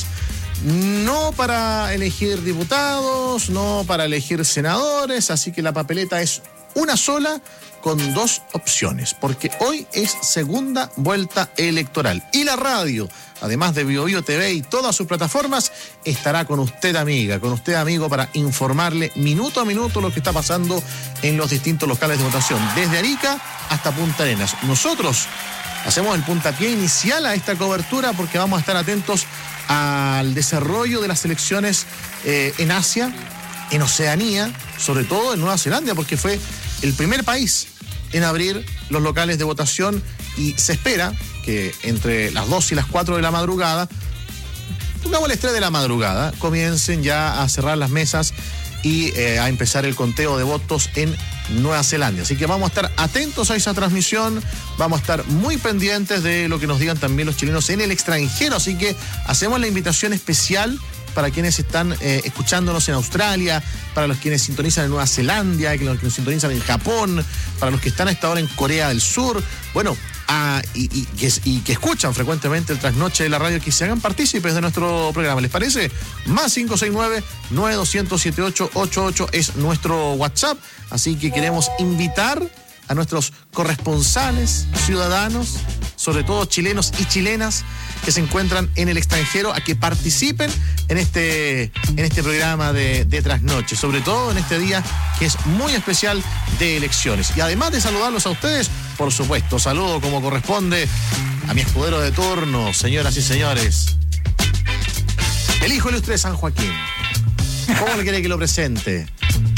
no para elegir diputados, no para elegir senadores, así que la papeleta es una sola con dos opciones, porque hoy es segunda vuelta electoral. Y la radio, además de Bio Bio T V y todas sus plataformas, estará con usted, amiga, con usted, amigo, para informarle minuto a minuto lo que está pasando en los distintos locales de votación, desde Arica hasta Punta Arenas. Nosotros hacemos el puntapié inicial a esta cobertura porque vamos a estar atentos al desarrollo de las elecciones eh, en Asia, en Oceanía, sobre todo en Nueva Zelanda, porque fue el primer país en abrir los locales de votación y se espera que entre las dos y las cuatro de la madrugada, pongamos las tres de la madrugada, comiencen ya a cerrar las mesas y eh, a empezar el conteo de votos en Nueva Zelanda. Así que vamos a estar atentos a esa transmisión, vamos a estar muy pendientes de lo que nos digan también los chilenos en el extranjero, así que hacemos la invitación especial para quienes están eh, escuchándonos en Australia, para los quienes sintonizan en Nueva Zelanda, que los que nos sintonizan en Japón, para los que están a esta hora en Corea del Sur, bueno, ah, y, y, que, y que escuchan frecuentemente el trasnoche de la radio, que se hagan partícipes de nuestro programa. ¿Les parece? Más cinco seis nueve, nueve dos cero cero, siete ocho ocho ocho es nuestro WhatsApp, así que queremos invitar a nuestros corresponsales, ciudadanos, sobre todo chilenos y chilenas que se encuentran en el extranjero, a que participen en este, en este programa de, de trasnoche, sobre todo en este día que es muy especial de elecciones. Y además de saludarlos a ustedes, por supuesto, saludo como corresponde a mi escudero de turno, señoras y señores, el hijo ilustre de San Joaquín. ¿Cómo le quiere que lo presente?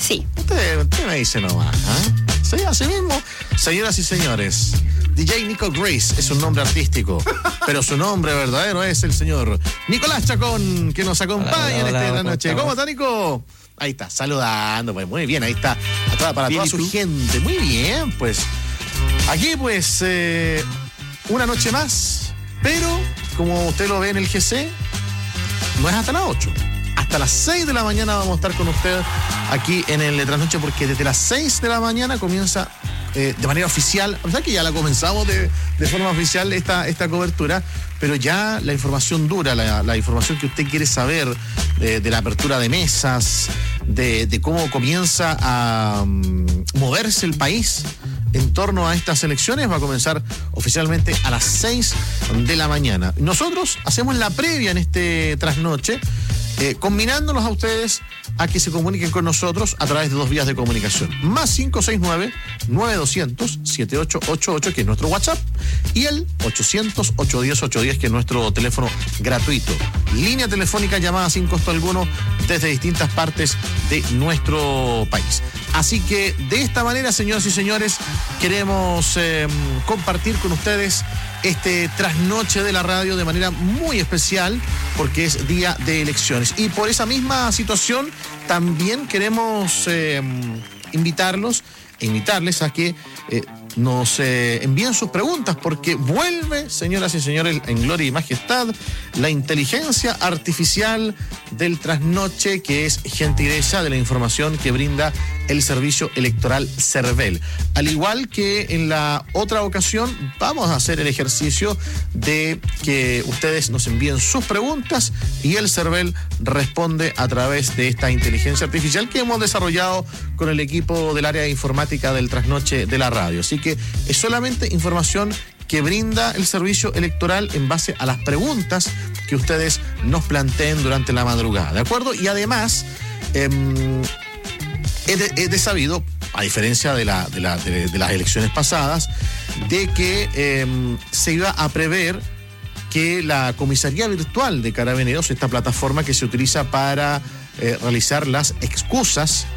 Sí. Usted, usted me dice nomás, ¿eh? Sí, así mismo. Señoras y señores, D J Nico Grace es un nombre artístico, pero su nombre verdadero es el señor Nicolás Chacón, que nos acompaña en esta noche. ¿Cómo está, Nico? Ahí está, saludando, pues muy bien, ahí está, a toda, para toda su gente. Muy bien, pues. Aquí, pues, eh, una noche más, pero como usted lo ve en el G C, no es hasta las ocho. Hasta las seis de la mañana vamos a estar con usted aquí en el Trasnoche, porque desde las seis de la mañana comienza eh, de manera oficial, o sea que ya la comenzamos de, de forma oficial esta, esta cobertura, pero ya la información dura, la, la información que usted quiere saber de, de la apertura de mesas, de, de cómo comienza a um, moverse el país en torno a estas elecciones, va a comenzar oficialmente a las seis de la mañana. Nosotros hacemos la previa en este Trasnoche, Eh, combinándolos a ustedes a que se comuniquen con nosotros a través de dos vías de comunicación. Más cinco seis nueve, nueve dos cero cero, siete ocho ocho ocho, que es nuestro WhatsApp, y el ochocientos, ochocientos diez, ochocientos diez, que es nuestro teléfono gratuito. Línea telefónica llamada sin costo alguno desde distintas partes de nuestro país. Así que de esta manera, señoras y señores, queremos eh, compartir con ustedes este Trasnoche de la radio de manera muy especial, porque es día de elecciones. Y por esa misma situación también queremos eh, invitarlos e invitarles a que eh, nos eh, envíen sus preguntas, porque vuelve, señoras y señores, en gloria y majestad, la inteligencia artificial del Trasnoche, que es gentileza de la información que brinda el Servicio Electoral CERVEL. Al igual que en la otra ocasión, vamos a hacer el ejercicio de que ustedes nos envíen sus preguntas y el CERVEL responde a través de esta inteligencia artificial que hemos desarrollado con el equipo del área de informática del Trasnoche de la radio. Así que es solamente información que brinda el servicio electoral en base a las preguntas que ustedes nos planteen durante la madrugada, ¿de acuerdo? Y además, eh, he, de, he de sabido, a diferencia de, la, de, la, de, de las elecciones pasadas, de que eh, se iba a prever que la comisaría virtual de Carabineros, esta plataforma que se utiliza para eh, realizar las excusas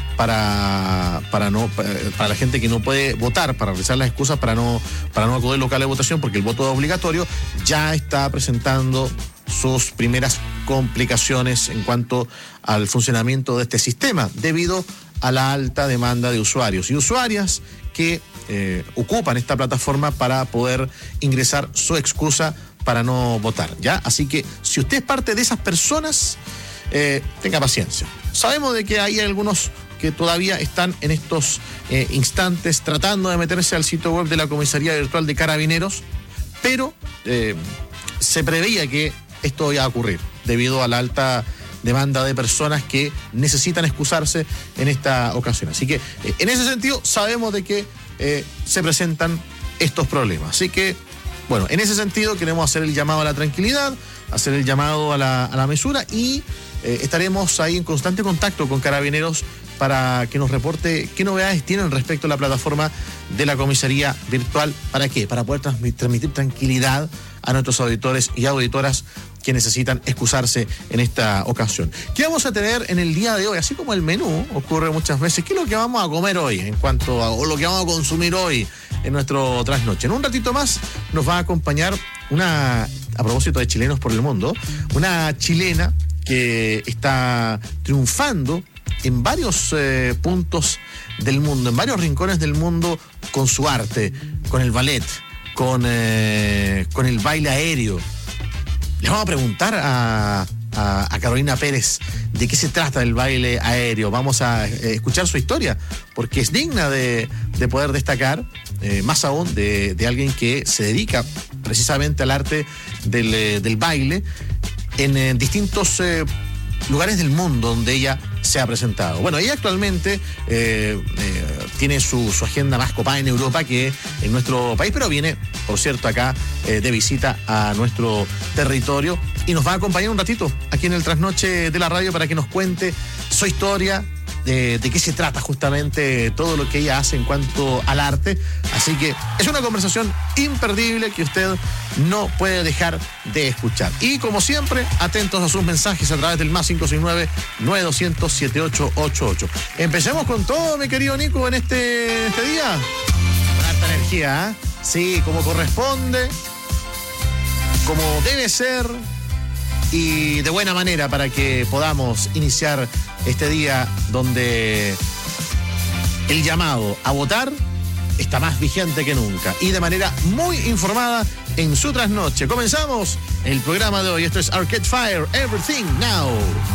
para para no para la gente que no puede votar, para realizar las excusas para no para no acudir al local de votación porque el voto es obligatorio, ya está presentando sus primeras complicaciones en cuanto al funcionamiento de este sistema, debido a la alta demanda de usuarios y usuarias que eh, ocupan esta plataforma para poder ingresar su excusa para no votar, ¿ya? Así que si usted es parte de esas personas, eh, tenga paciencia. Sabemos de que hay algunos que todavía están en estos eh, instantes tratando de meterse al sitio web de la Comisaría Virtual de Carabineros, pero eh, se preveía que esto iba a ocurrir debido a la alta demanda de personas que necesitan excusarse en esta ocasión. Así que eh, en ese sentido sabemos de que eh, se presentan estos problemas. Así que, bueno, en ese sentido queremos hacer el llamado a la tranquilidad, hacer el llamado a la, a la mesura y eh, estaremos ahí en constante contacto con Carabineros para que nos reporte qué novedades tienen respecto a la plataforma de la comisaría virtual. ¿Para qué? Para poder transmitir, transmitir tranquilidad a nuestros auditores y auditoras que necesitan excusarse en esta ocasión. ¿Qué vamos a tener en el día de hoy? Así como el menú ocurre muchas veces, ¿qué es lo que vamos a comer hoy en cuanto a, o lo que vamos a consumir hoy en nuestro Trasnoche? En un ratito más nos va a acompañar una, a propósito de chilenos por el mundo, una chilena que está triunfando en varios eh, puntos del mundo, en varios rincones del mundo, con su arte, con el ballet, con, eh, con el baile aéreo. Le vamos a preguntar a, a, a Carolina Pérez de qué se trata el baile aéreo. Vamos a eh, escuchar su historia, porque es digna de, de poder destacar, eh, más aún de, de alguien que se dedica precisamente al arte del, eh, del baile en eh, distintos eh, lugares del mundo donde ella se ha presentado. Bueno, ella actualmente eh, eh, tiene su, su agenda más copada en Europa que en nuestro país, pero viene, por cierto, acá eh, de visita a nuestro territorio y nos va a acompañar un ratito aquí en el Trasnoche de la radio para que nos cuente su historia, de, de qué se trata justamente todo lo que ella hace en cuanto al arte. Así que es una conversación imperdible que usted no puede dejar de escuchar. Y como siempre, atentos a sus mensajes a través del más cinco seis nueve, nueve dos cero cero, siete ocho ocho ocho. Empecemos con todo, mi querido Nico, en este, este día. Con harta energía, ¿eh? Sí, como corresponde, como debe ser y de buena manera para que podamos iniciar este día donde el llamado a votar está más vigente que nunca y de manera muy informada en su trasnoche. Comenzamos el programa de hoy. Esto es Arcade Fire, Everything Now.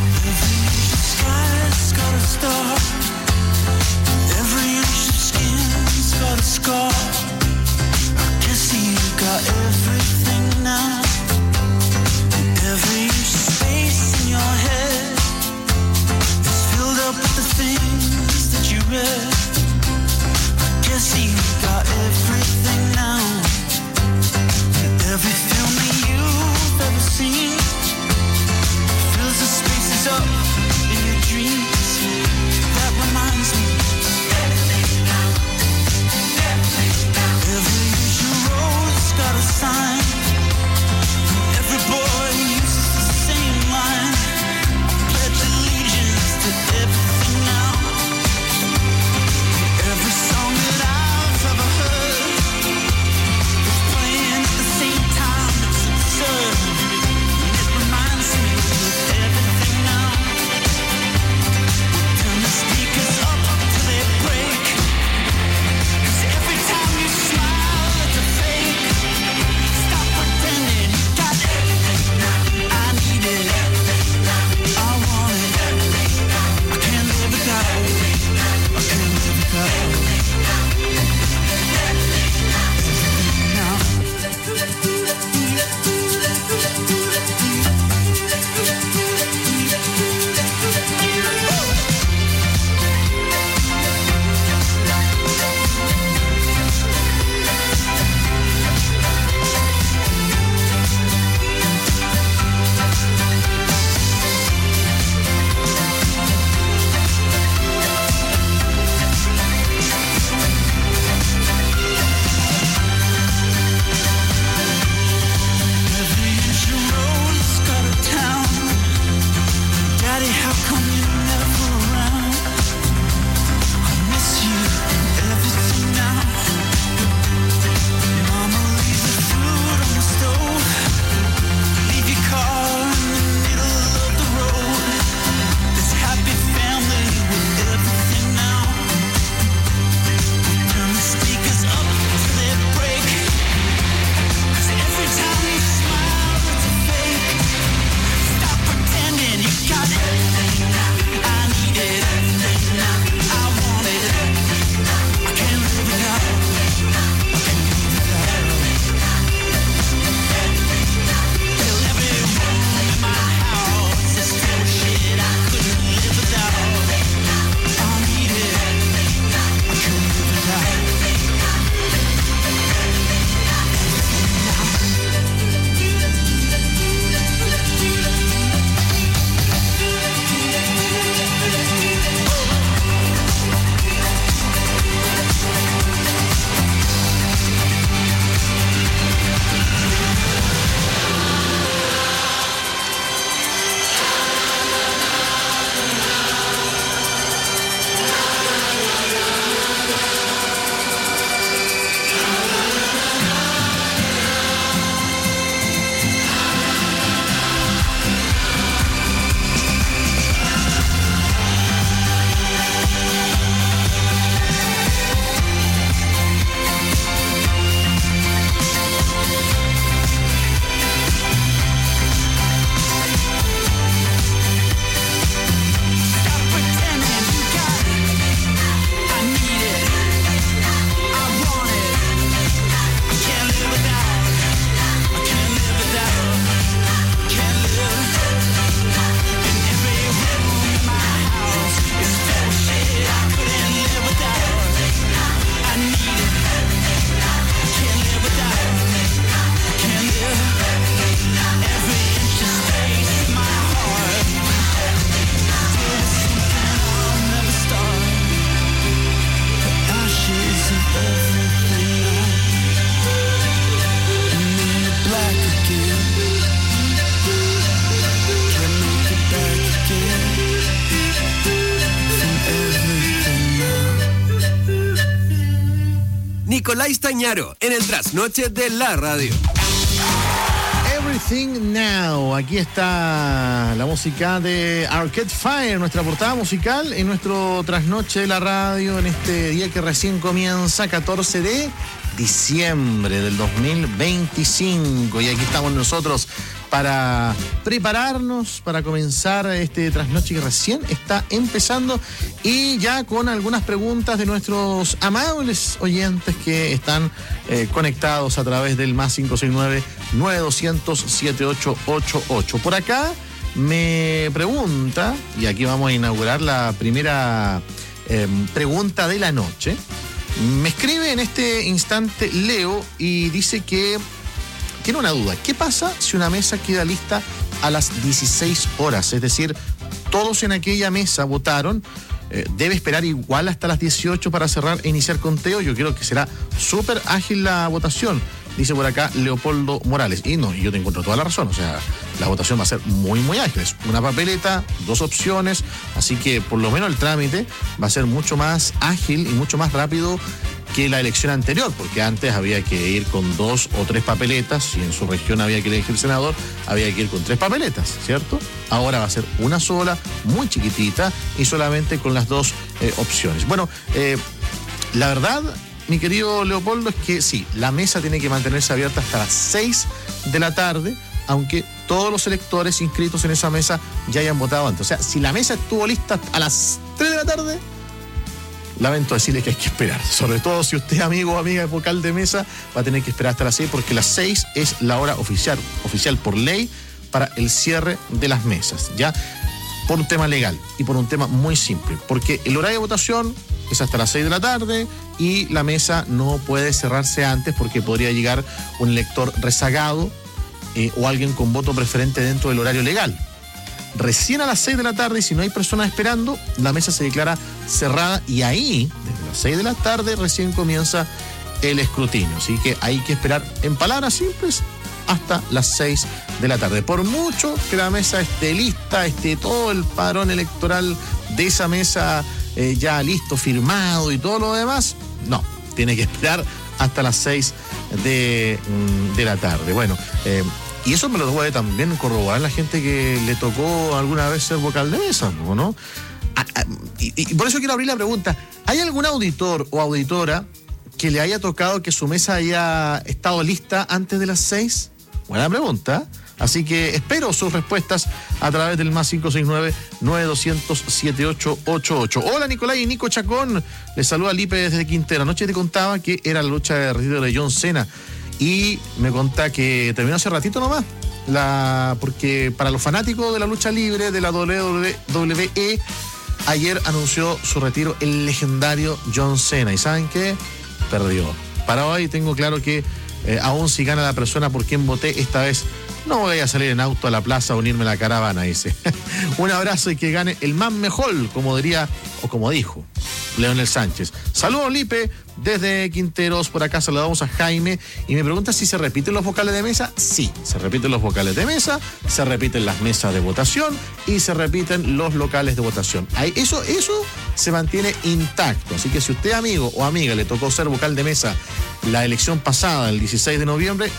Every space in your head is filled up with the things that you read. I guess you got everything now. Every film that you've ever seen fills the spaces up Nicolai Stañaro, en el trasnoche de la radio. Everything Now. Aquí está la música de Arcade Fire, nuestra portada musical en nuestro trasnoche de la radio en este día que recién comienza, catorce de diciembre del dos mil veinticinco. Y aquí estamos nosotros para prepararnos, para comenzar este trasnoche que recién está empezando y ya con algunas preguntas de nuestros amables oyentes que están eh, conectados a través del más cinco seis nueve, nueve dos cero cero, siete ocho ocho ocho. Por acá me pregunta, y aquí vamos a inaugurar la primera eh, pregunta de la noche. Me escribe en este instante Leo y dice que tiene una duda. ¿Qué pasa si una mesa queda lista a las dieciséis horas? Es decir, todos en aquella mesa votaron. Eh, ¿Debe esperar igual hasta las dieciocho para cerrar e iniciar conteo? Yo creo que será súper ágil la votación, dice por acá Leopoldo Morales. Y no, yo te encuentro toda la razón. O sea, la votación va a ser muy, muy ágil. Es una papeleta, dos opciones. Así que por lo menos el trámite va a ser mucho más ágil y mucho más rápido que la elección anterior, porque antes había que ir con dos o tres papeletas, y en su región había que elegir senador, había que ir con tres papeletas, ¿cierto? Ahora va a ser una sola, muy chiquitita, y solamente con las dos eh, opciones. Bueno, eh, la verdad, mi querido Leopoldo, es que sí, la mesa tiene que mantenerse abierta hasta las seis de la tarde, aunque todos los electores inscritos en esa mesa ya hayan votado antes. O sea, si la mesa estuvo lista a las tres de la tarde, lamento decirle que hay que esperar, sobre todo si usted es amigo o amiga de vocal de mesa, va a tener que esperar hasta las seis, porque las seis es la hora oficial, oficial por ley para el cierre de las mesas, ¿ya? Por un tema legal y por un tema muy simple, porque el horario de votación es hasta las seis de la tarde y la mesa no puede cerrarse antes porque podría llegar un elector rezagado eh, o alguien con voto preferente dentro del horario legal. Recién a las seis de la tarde, y si no hay personas esperando, la mesa se declara cerrada y ahí, desde las seis de la tarde, recién comienza el escrutinio. Así que hay que esperar, en palabras simples, hasta las seis de la tarde. Por mucho que la mesa esté lista, esté todo el padrón electoral de esa mesa eh, ya listo, firmado y todo lo demás, no, tiene que esperar hasta las seis de, de la tarde. Bueno, eh, y eso me lo puede también corroborar la gente que le tocó alguna vez ser vocal de mesa, ¿no? Ah, ah, y, y por eso quiero abrir la pregunta. ¿Hay algún auditor o auditora que le haya tocado que su mesa haya estado lista antes de las seis? Buena pregunta. Así que espero sus respuestas a través del más cinco seis nueve, nueve dos cero cero, siete ocho ocho ocho. Hola Nicolai y Nico Chacón. Les saluda Lipe desde Quintero. Anoche te contaba que era la lucha de retiro de John Cena. Y me contá que terminó hace ratito nomás, la, porque para los fanáticos de la lucha libre de la doble u doble u E, ayer anunció su retiro el legendario John Cena. ¿Y saben qué? Perdió. Para hoy tengo claro que eh, aún si gana la persona por quien voté, esta vez no voy a salir en auto a la plaza a unirme a la caravana, dice. Un abrazo y que gane el más mejor, como diría, o como dijo Leonel Sánchez. Saludos, Lipe, desde Quinteros. Por acá saludamos a Jaime y me pregunta si se repiten los vocales de mesa. Sí, se repiten los vocales de mesa, se repiten las mesas de votación y se repiten los locales de votación. Ahí, eso, eso se mantiene intacto. Así que si usted, amigo o amiga, le tocó ser vocal de mesa la elección pasada, el dieciséis de noviembre,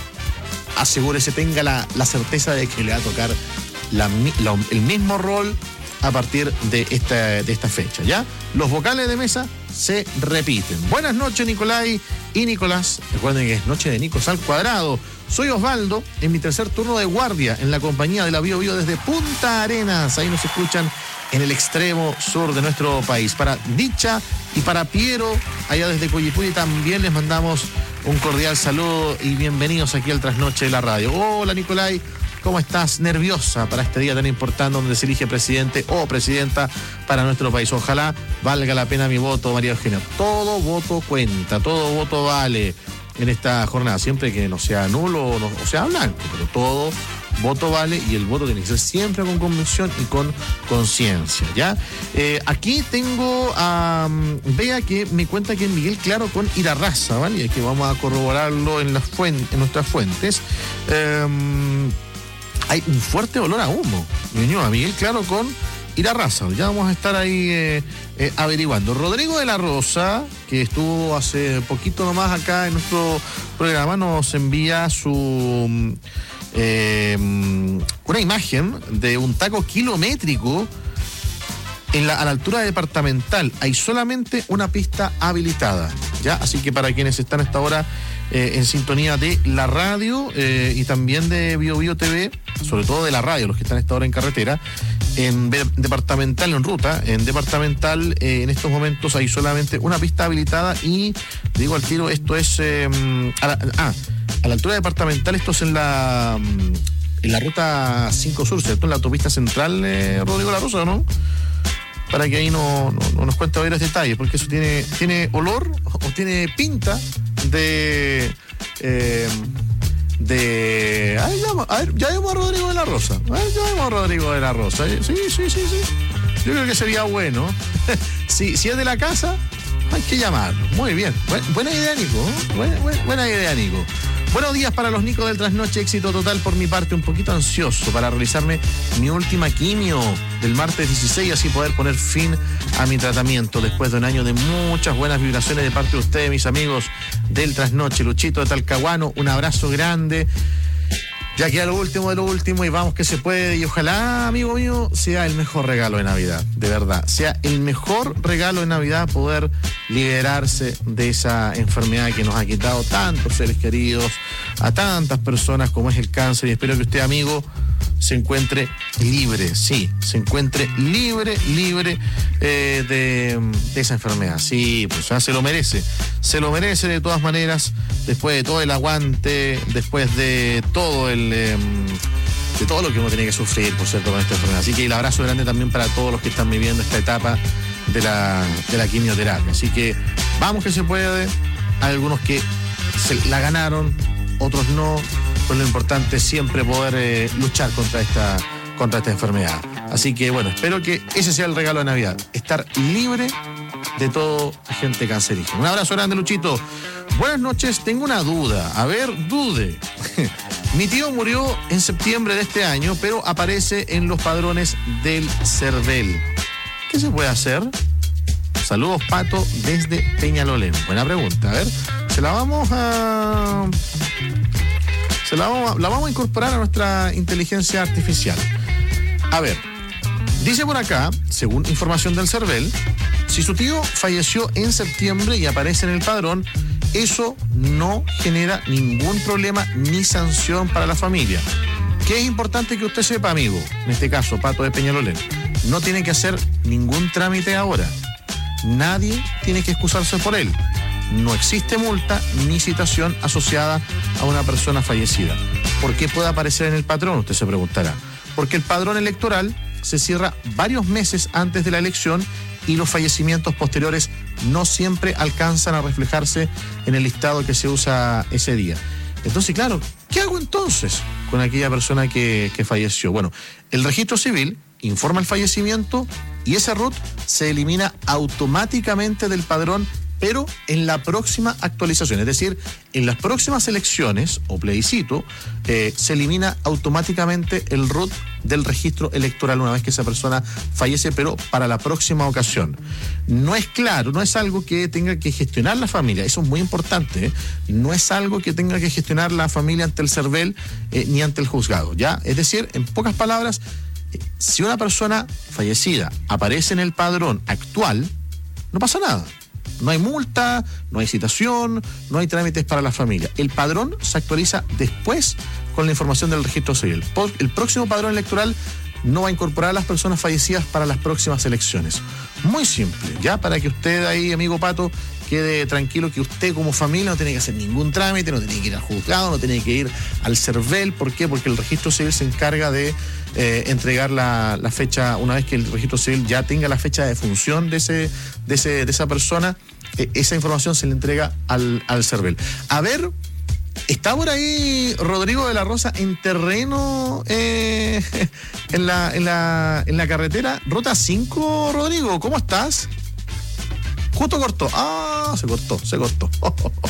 asegúrese, tenga la, la certeza de que le va a tocar la, la, el mismo rol a partir de esta, de esta fecha, ¿ya? Los vocales de mesa se repiten. Buenas noches, Nicolai y Nicolás. Recuerden que es noche de Nicos al cuadrado. Soy Osvaldo, en mi tercer turno de guardia en la compañía de la Bio Bio desde Punta Arenas. Ahí nos escuchan en el extremo sur de nuestro país. Para Dicha y para Piero, allá desde Coyipulli, también les mandamos un cordial saludo y bienvenidos aquí al Trasnoche de la Radio. Hola, Nicolai. ¿Cómo estás? Nerviosa para este día tan importante donde se elige presidente o presidenta para nuestro país. Ojalá valga la pena mi voto, María Eugenia. Todo voto cuenta, todo voto vale en esta jornada, siempre que no sea nulo o, no, o sea blanco, pero todo voto vale y el voto tiene que ser siempre con convicción y con conciencia, ¿ya? Eh, aquí tengo a um, Bea que me cuenta que es Miguel Claro con Irarráza, ¿vale? Y aquí vamos a corroborarlo en, las fuen- en nuestras fuentes. Eh, Hay un fuerte olor a humo. Ñuñoa, Miguel Claro con ir a raza. Ya vamos a estar ahí eh, eh, averiguando. Rodrigo de la Rosa, que estuvo hace poquito nomás acá en nuestro programa, nos envía su eh, una imagen de un taco kilométrico en la, a la altura departamental. Hay solamente una pista habilitada, ¿ya? Así que para quienes están a esta hora eh, en sintonía de la radio eh, y también de Bio Bio T V, sobre todo de la radio, los que están a esta hora en carretera, en be- departamental, en ruta, en departamental, eh, en estos momentos hay solamente una pista habilitada y, digo al tiro, esto es eh, a la, ah, a la altura departamental, esto es en la en la ruta cinco Sur, ¿cierto? En la autopista central, eh, Rodrigo de la Rosa, ¿no? Para que ahí no, no, no nos cuente varios detalles, porque eso tiene, tiene olor o tiene pinta de... Eh, de... A ver, llama, a ver, llamemos a Rodrigo de la Rosa. A ver, llamemos a Rodrigo de la Rosa. Sí, sí, sí, sí. Yo creo que sería bueno. si, si es de la casa, hay que llamarlo. Muy bien. Buen, buena idea, Nico. ¿eh? Buena, buena, buena idea, Nico. Buenos días para los Nicos del Trasnoche, éxito total por mi parte, un poquito ansioso para realizarme mi última quimio del martes dieciséis y así poder poner fin a mi tratamiento después de un año de muchas buenas vibraciones de parte de ustedes, mis amigos del Trasnoche. Luchito de Talcahuano, un abrazo grande. Ya queda lo último de lo último y vamos que se puede y ojalá, amigo mío, sea el mejor regalo de Navidad, de verdad, sea el mejor regalo de Navidad poder liberarse de esa enfermedad que nos ha quitado tantos seres queridos, a tantas personas como es el cáncer, y espero que usted, amigo, se encuentre libre, sí, se encuentre libre, libre eh, de, de esa enfermedad. Sí, pues ya se lo merece, se lo merece de todas maneras, después de todo el aguante, después de todo el eh, de todo lo que uno tiene que sufrir, por cierto, con esta enfermedad. Así que el abrazo grande también para todos los que están viviendo esta etapa de la, de la quimioterapia. Así que vamos que se puede, hay algunos que se la ganaron, otros no. Pues lo importante es siempre poder eh, luchar contra esta, contra esta enfermedad. Así que bueno, espero que ese sea el regalo de Navidad, estar libre de todo agente cancerígeno. Un abrazo grande, Luchito. Buenas noches, tengo una duda. A ver, dude. Mi tío murió en septiembre de este año, pero aparece en los padrones del CERVEL. ¿Qué se puede hacer? Saludos, Pato, desde Peñalolén. Buena pregunta. A ver, se la vamos a... Se la vamos, a, la vamos a incorporar a nuestra inteligencia artificial. A ver, dice por acá, según información del CERVEL, si su tío falleció en septiembre y aparece en el padrón, eso no genera ningún problema ni sanción para la familia. ¿Qué es importante que usted sepa, amigo? En este caso, Pato de Peñalolén, no tiene que hacer ningún trámite ahora. Nadie tiene que excusarse por él. No existe multa ni citación asociada a una persona fallecida. ¿Por qué puede aparecer en el padrón? Usted se preguntará. Porque el padrón electoral se cierra varios meses antes de la elección y los fallecimientos posteriores no siempre alcanzan a reflejarse en el listado que se usa ese día. Entonces, claro, ¿qué hago entonces con aquella persona que, que falleció? Bueno, el registro civil informa el fallecimiento y ese R U T se elimina automáticamente del padrón, pero en la próxima actualización, es decir, en las próximas elecciones o plebiscito, eh, se elimina automáticamente el R U T del registro electoral una vez que esa persona fallece, pero para la próxima ocasión. No es claro, no es algo que tenga que gestionar la familia, eso es muy importante, ¿eh? No es algo que tenga que gestionar la familia ante el CERVEL eh, ni ante el juzgado, ¿ya? Es decir, en pocas palabras, eh, si una persona fallecida aparece en el padrón actual, no pasa nada. No hay multa, no hay citación, no hay trámites para la familia. El padrón se actualiza después con la información del registro civil. El próximo padrón electoral no va a incorporar a las personas fallecidas para las próximas elecciones. Muy simple, ya, para que usted ahí, amigo Pato, quede tranquilo que usted como familia no tiene que hacer ningún trámite, no tiene que ir al juzgado, no tiene que ir al CERVEL. ¿Por qué? Porque el registro civil se encarga de eh, entregar la, la fecha, una vez que el registro civil ya tenga la fecha de defunción de ese, de ese, de esa persona, eh, esa información se le entrega al, al CERVEL. A ver, ¿está por ahí Rodrigo de la Rosa en terreno eh, en, la, en, la, en la carretera? Ruta cinco, Rodrigo, ¿cómo estás? Justo cortó. Ah, se cortó, se cortó.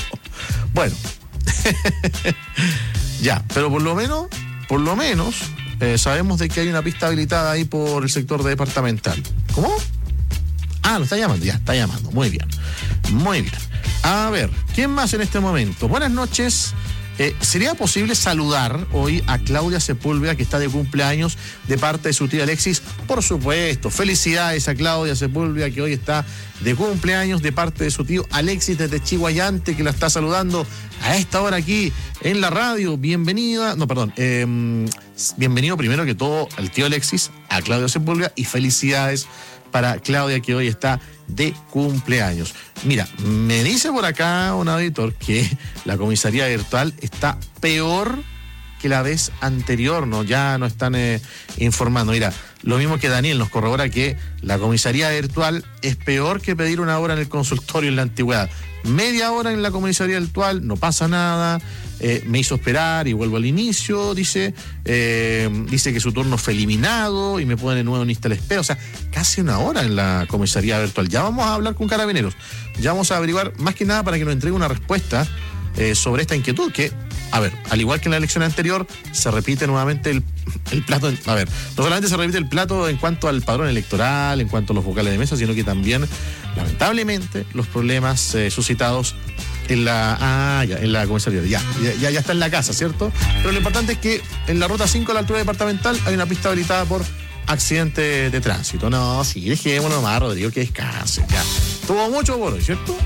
Bueno. Ya, pero por lo menos, por lo menos, eh, sabemos de que hay una pista habilitada ahí por el sector departamental. ¿Cómo? Ah, lo está llamando, ya, está llamando. Muy bien, muy bien. A ver, ¿quién más en este momento? Buenas noches. Eh, ¿Sería posible saludar hoy a Claudia Sepúlveda, que está de cumpleaños, de parte de su tía Alexis? Por supuesto, felicidades a Claudia Sepúlveda, que hoy está de cumpleaños, de parte de su tío Alexis desde Chihuayante, que la está saludando a esta hora aquí en la radio. Bienvenida, no, perdón, eh, bienvenido primero que todo al tío Alexis, a Claudia Sepúlveda, y felicidades para Claudia, que hoy está de cumpleaños. Mira, me dice por acá un auditor que la comisaría virtual está peor que la vez anterior, ¿no? Ya nos están eh, informando. Mira, lo mismo que Daniel nos corrobora que la comisaría virtual es peor que pedir una hora en el consultorio en la antigüedad. Media hora en la comisaría virtual, no pasa nada, eh, me hizo esperar y vuelvo al inicio, dice, eh, dice que su turno fue eliminado y me ponen de nuevo en lista de espera. O sea, casi una hora en la comisaría virtual. Ya vamos a hablar con Carabineros, ya vamos a averiguar más que nada para que nos entregue una respuesta eh, sobre esta inquietud que, a ver, al igual que en la elección anterior, se repite nuevamente el, el plato. A ver, no solamente se repite el plato en cuanto al padrón electoral, en cuanto a los vocales de mesa, sino que también, lamentablemente, los problemas eh, suscitados en la ah, ya, en la comisaría. Ya, ya, ya está en la casa, ¿cierto? Pero lo importante es que en la ruta cinco, a la altura departamental, hay una pista habilitada por accidente de tránsito. No, sí, dejémonos más, Rodrigo, que descanse. Ya. Tuvo mucho por hoy, ¿cierto?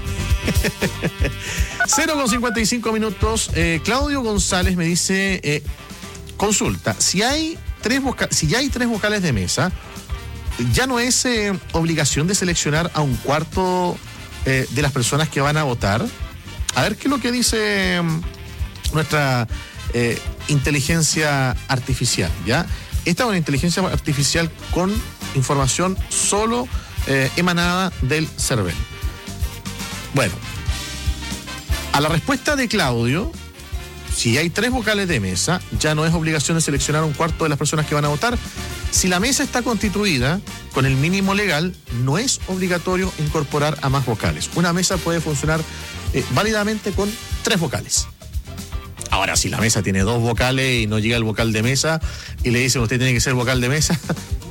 cero con cincuenta y cinco minutos. Eh, Claudio González me dice, eh, consulta, si hay tres voca- si ya hay tres vocales de mesa, ya no es eh, obligación de seleccionar a un cuarto eh, de las personas que van a votar. A ver qué es lo que dice eh, nuestra eh, inteligencia artificial, ¿ya? Esta es una inteligencia artificial con información solo eh, emanada del CERVEL. Bueno, a la respuesta de Claudio, si hay tres vocales de mesa, ya no es obligación de seleccionar un cuarto de las personas que van a votar. Si la mesa está constituida con el mínimo legal, no es obligatorio incorporar a más vocales. Una mesa puede funcionar eh, válidamente con tres vocales. Ahora, si la mesa tiene dos vocales y no llega el vocal de mesa y le dicen usted tiene que ser vocal de mesa,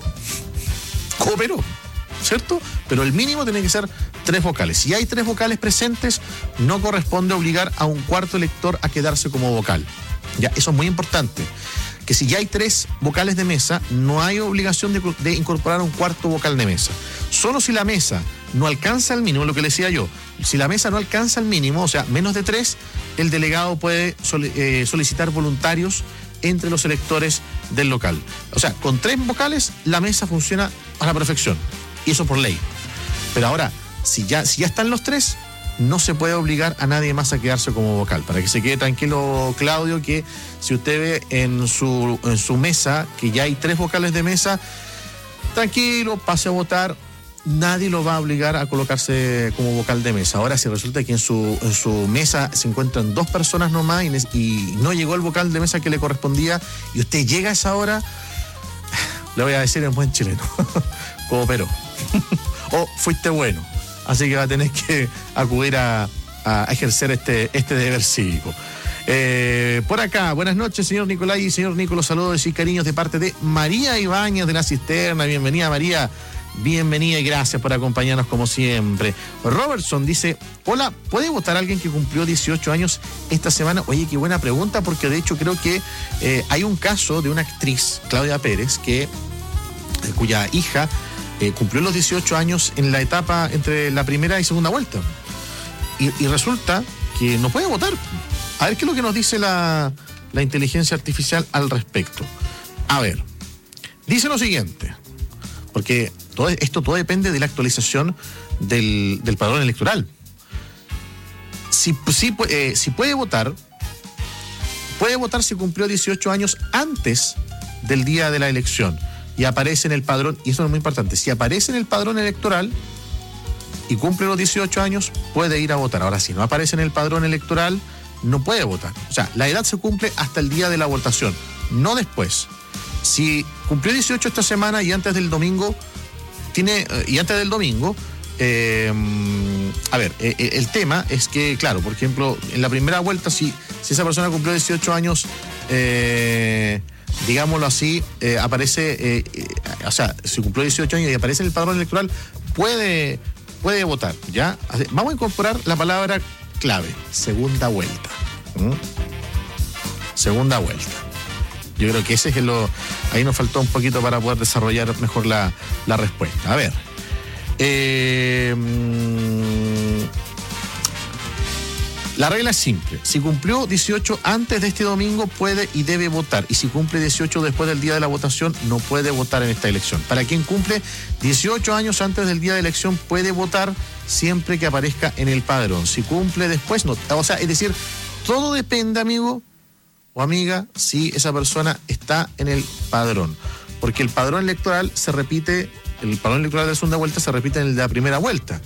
cooperó, ¿cierto? Pero el mínimo tiene que ser tres vocales. Si hay tres vocales presentes, no corresponde obligar a un cuarto elector a quedarse como vocal. Ya, eso es muy importante. Que si ya hay tres vocales de mesa, no hay obligación de, de incorporar un cuarto vocal de mesa. Solo si la mesa no alcanza el mínimo, lo que le decía yo, si la mesa no alcanza el mínimo, o sea, menos de tres, el delegado puede soli- eh, solicitar voluntarios entre los electores del local. O sea, con tres vocales, la mesa funciona a la perfección. Y eso por ley. Pero ahora, si ya, si ya están los tres, no se puede obligar a nadie más a quedarse como vocal. Para que se quede tranquilo, Claudio, que si usted ve en su, en su mesa que ya hay tres vocales de mesa, tranquilo, pase a votar. Nadie lo va a obligar a colocarse como vocal de mesa. Ahora, si resulta que en su, en su mesa se encuentran dos personas nomás y, y no llegó el vocal de mesa que le correspondía y usted llega a esa hora, le voy a decir en buen chileno, cooperó. O fuiste bueno. Así que va a tener que acudir a, a ejercer este, este deber cívico. Eh, por acá, buenas noches, señor Nicolai y señor Nicolás, saludos y cariños de parte de María Ibáñez de la Cisterna. Bienvenida, María. Bienvenida y gracias por acompañarnos como siempre. Robertson dice, hola, ¿puede votar alguien que cumplió dieciocho años esta semana? Oye, qué buena pregunta, porque de hecho creo que eh, hay un caso de una actriz, Claudia Pérez, que eh, cuya hija eh, cumplió los dieciocho años en la etapa entre la primera y segunda vuelta. Y, y resulta que no puede votar. A ver qué es lo que nos dice la, la inteligencia artificial al respecto. A ver, dice lo siguiente, porque todo, esto todo depende de la actualización del, del padrón electoral. Si, si, eh, si puede votar, puede votar si cumplió dieciocho años antes del día de la elección y aparece en el padrón, y eso es muy importante, si aparece en el padrón electoral y cumple los dieciocho años, puede ir a votar. Ahora, si no aparece en el padrón electoral, no puede votar. O sea, la edad se cumple hasta el día de la votación, no después. Si cumplió dieciocho esta semana y antes del domingo, tiene, y antes del domingo, eh, a ver, eh, el tema es que, claro, por ejemplo, en la primera vuelta, si, si esa persona cumplió dieciocho años, eh, digámoslo así, eh, aparece, eh, eh, o sea, si cumplió dieciocho años y aparece en el padrón electoral, puede, puede votar, ¿ya? Vamos a incorporar la palabra clave, segunda vuelta. ¿Mm? Segunda vuelta. Yo creo que ese es lo... Ahí nos faltó un poquito para poder desarrollar mejor la, la respuesta. A ver. Eh, la regla es simple. Si cumplió dieciocho antes de este domingo, puede y debe votar. Y si cumple dieciocho después del día de la votación, no puede votar en esta elección. Para quien cumple dieciocho años antes del día de elección, puede votar siempre que aparezca en el padrón. Si cumple después, no. O sea, es decir, todo depende, amigo o amiga, si esa persona está en el padrón. Porque el padrón electoral se repite, el padrón electoral de segunda vuelta se repite en el de la primera vuelta.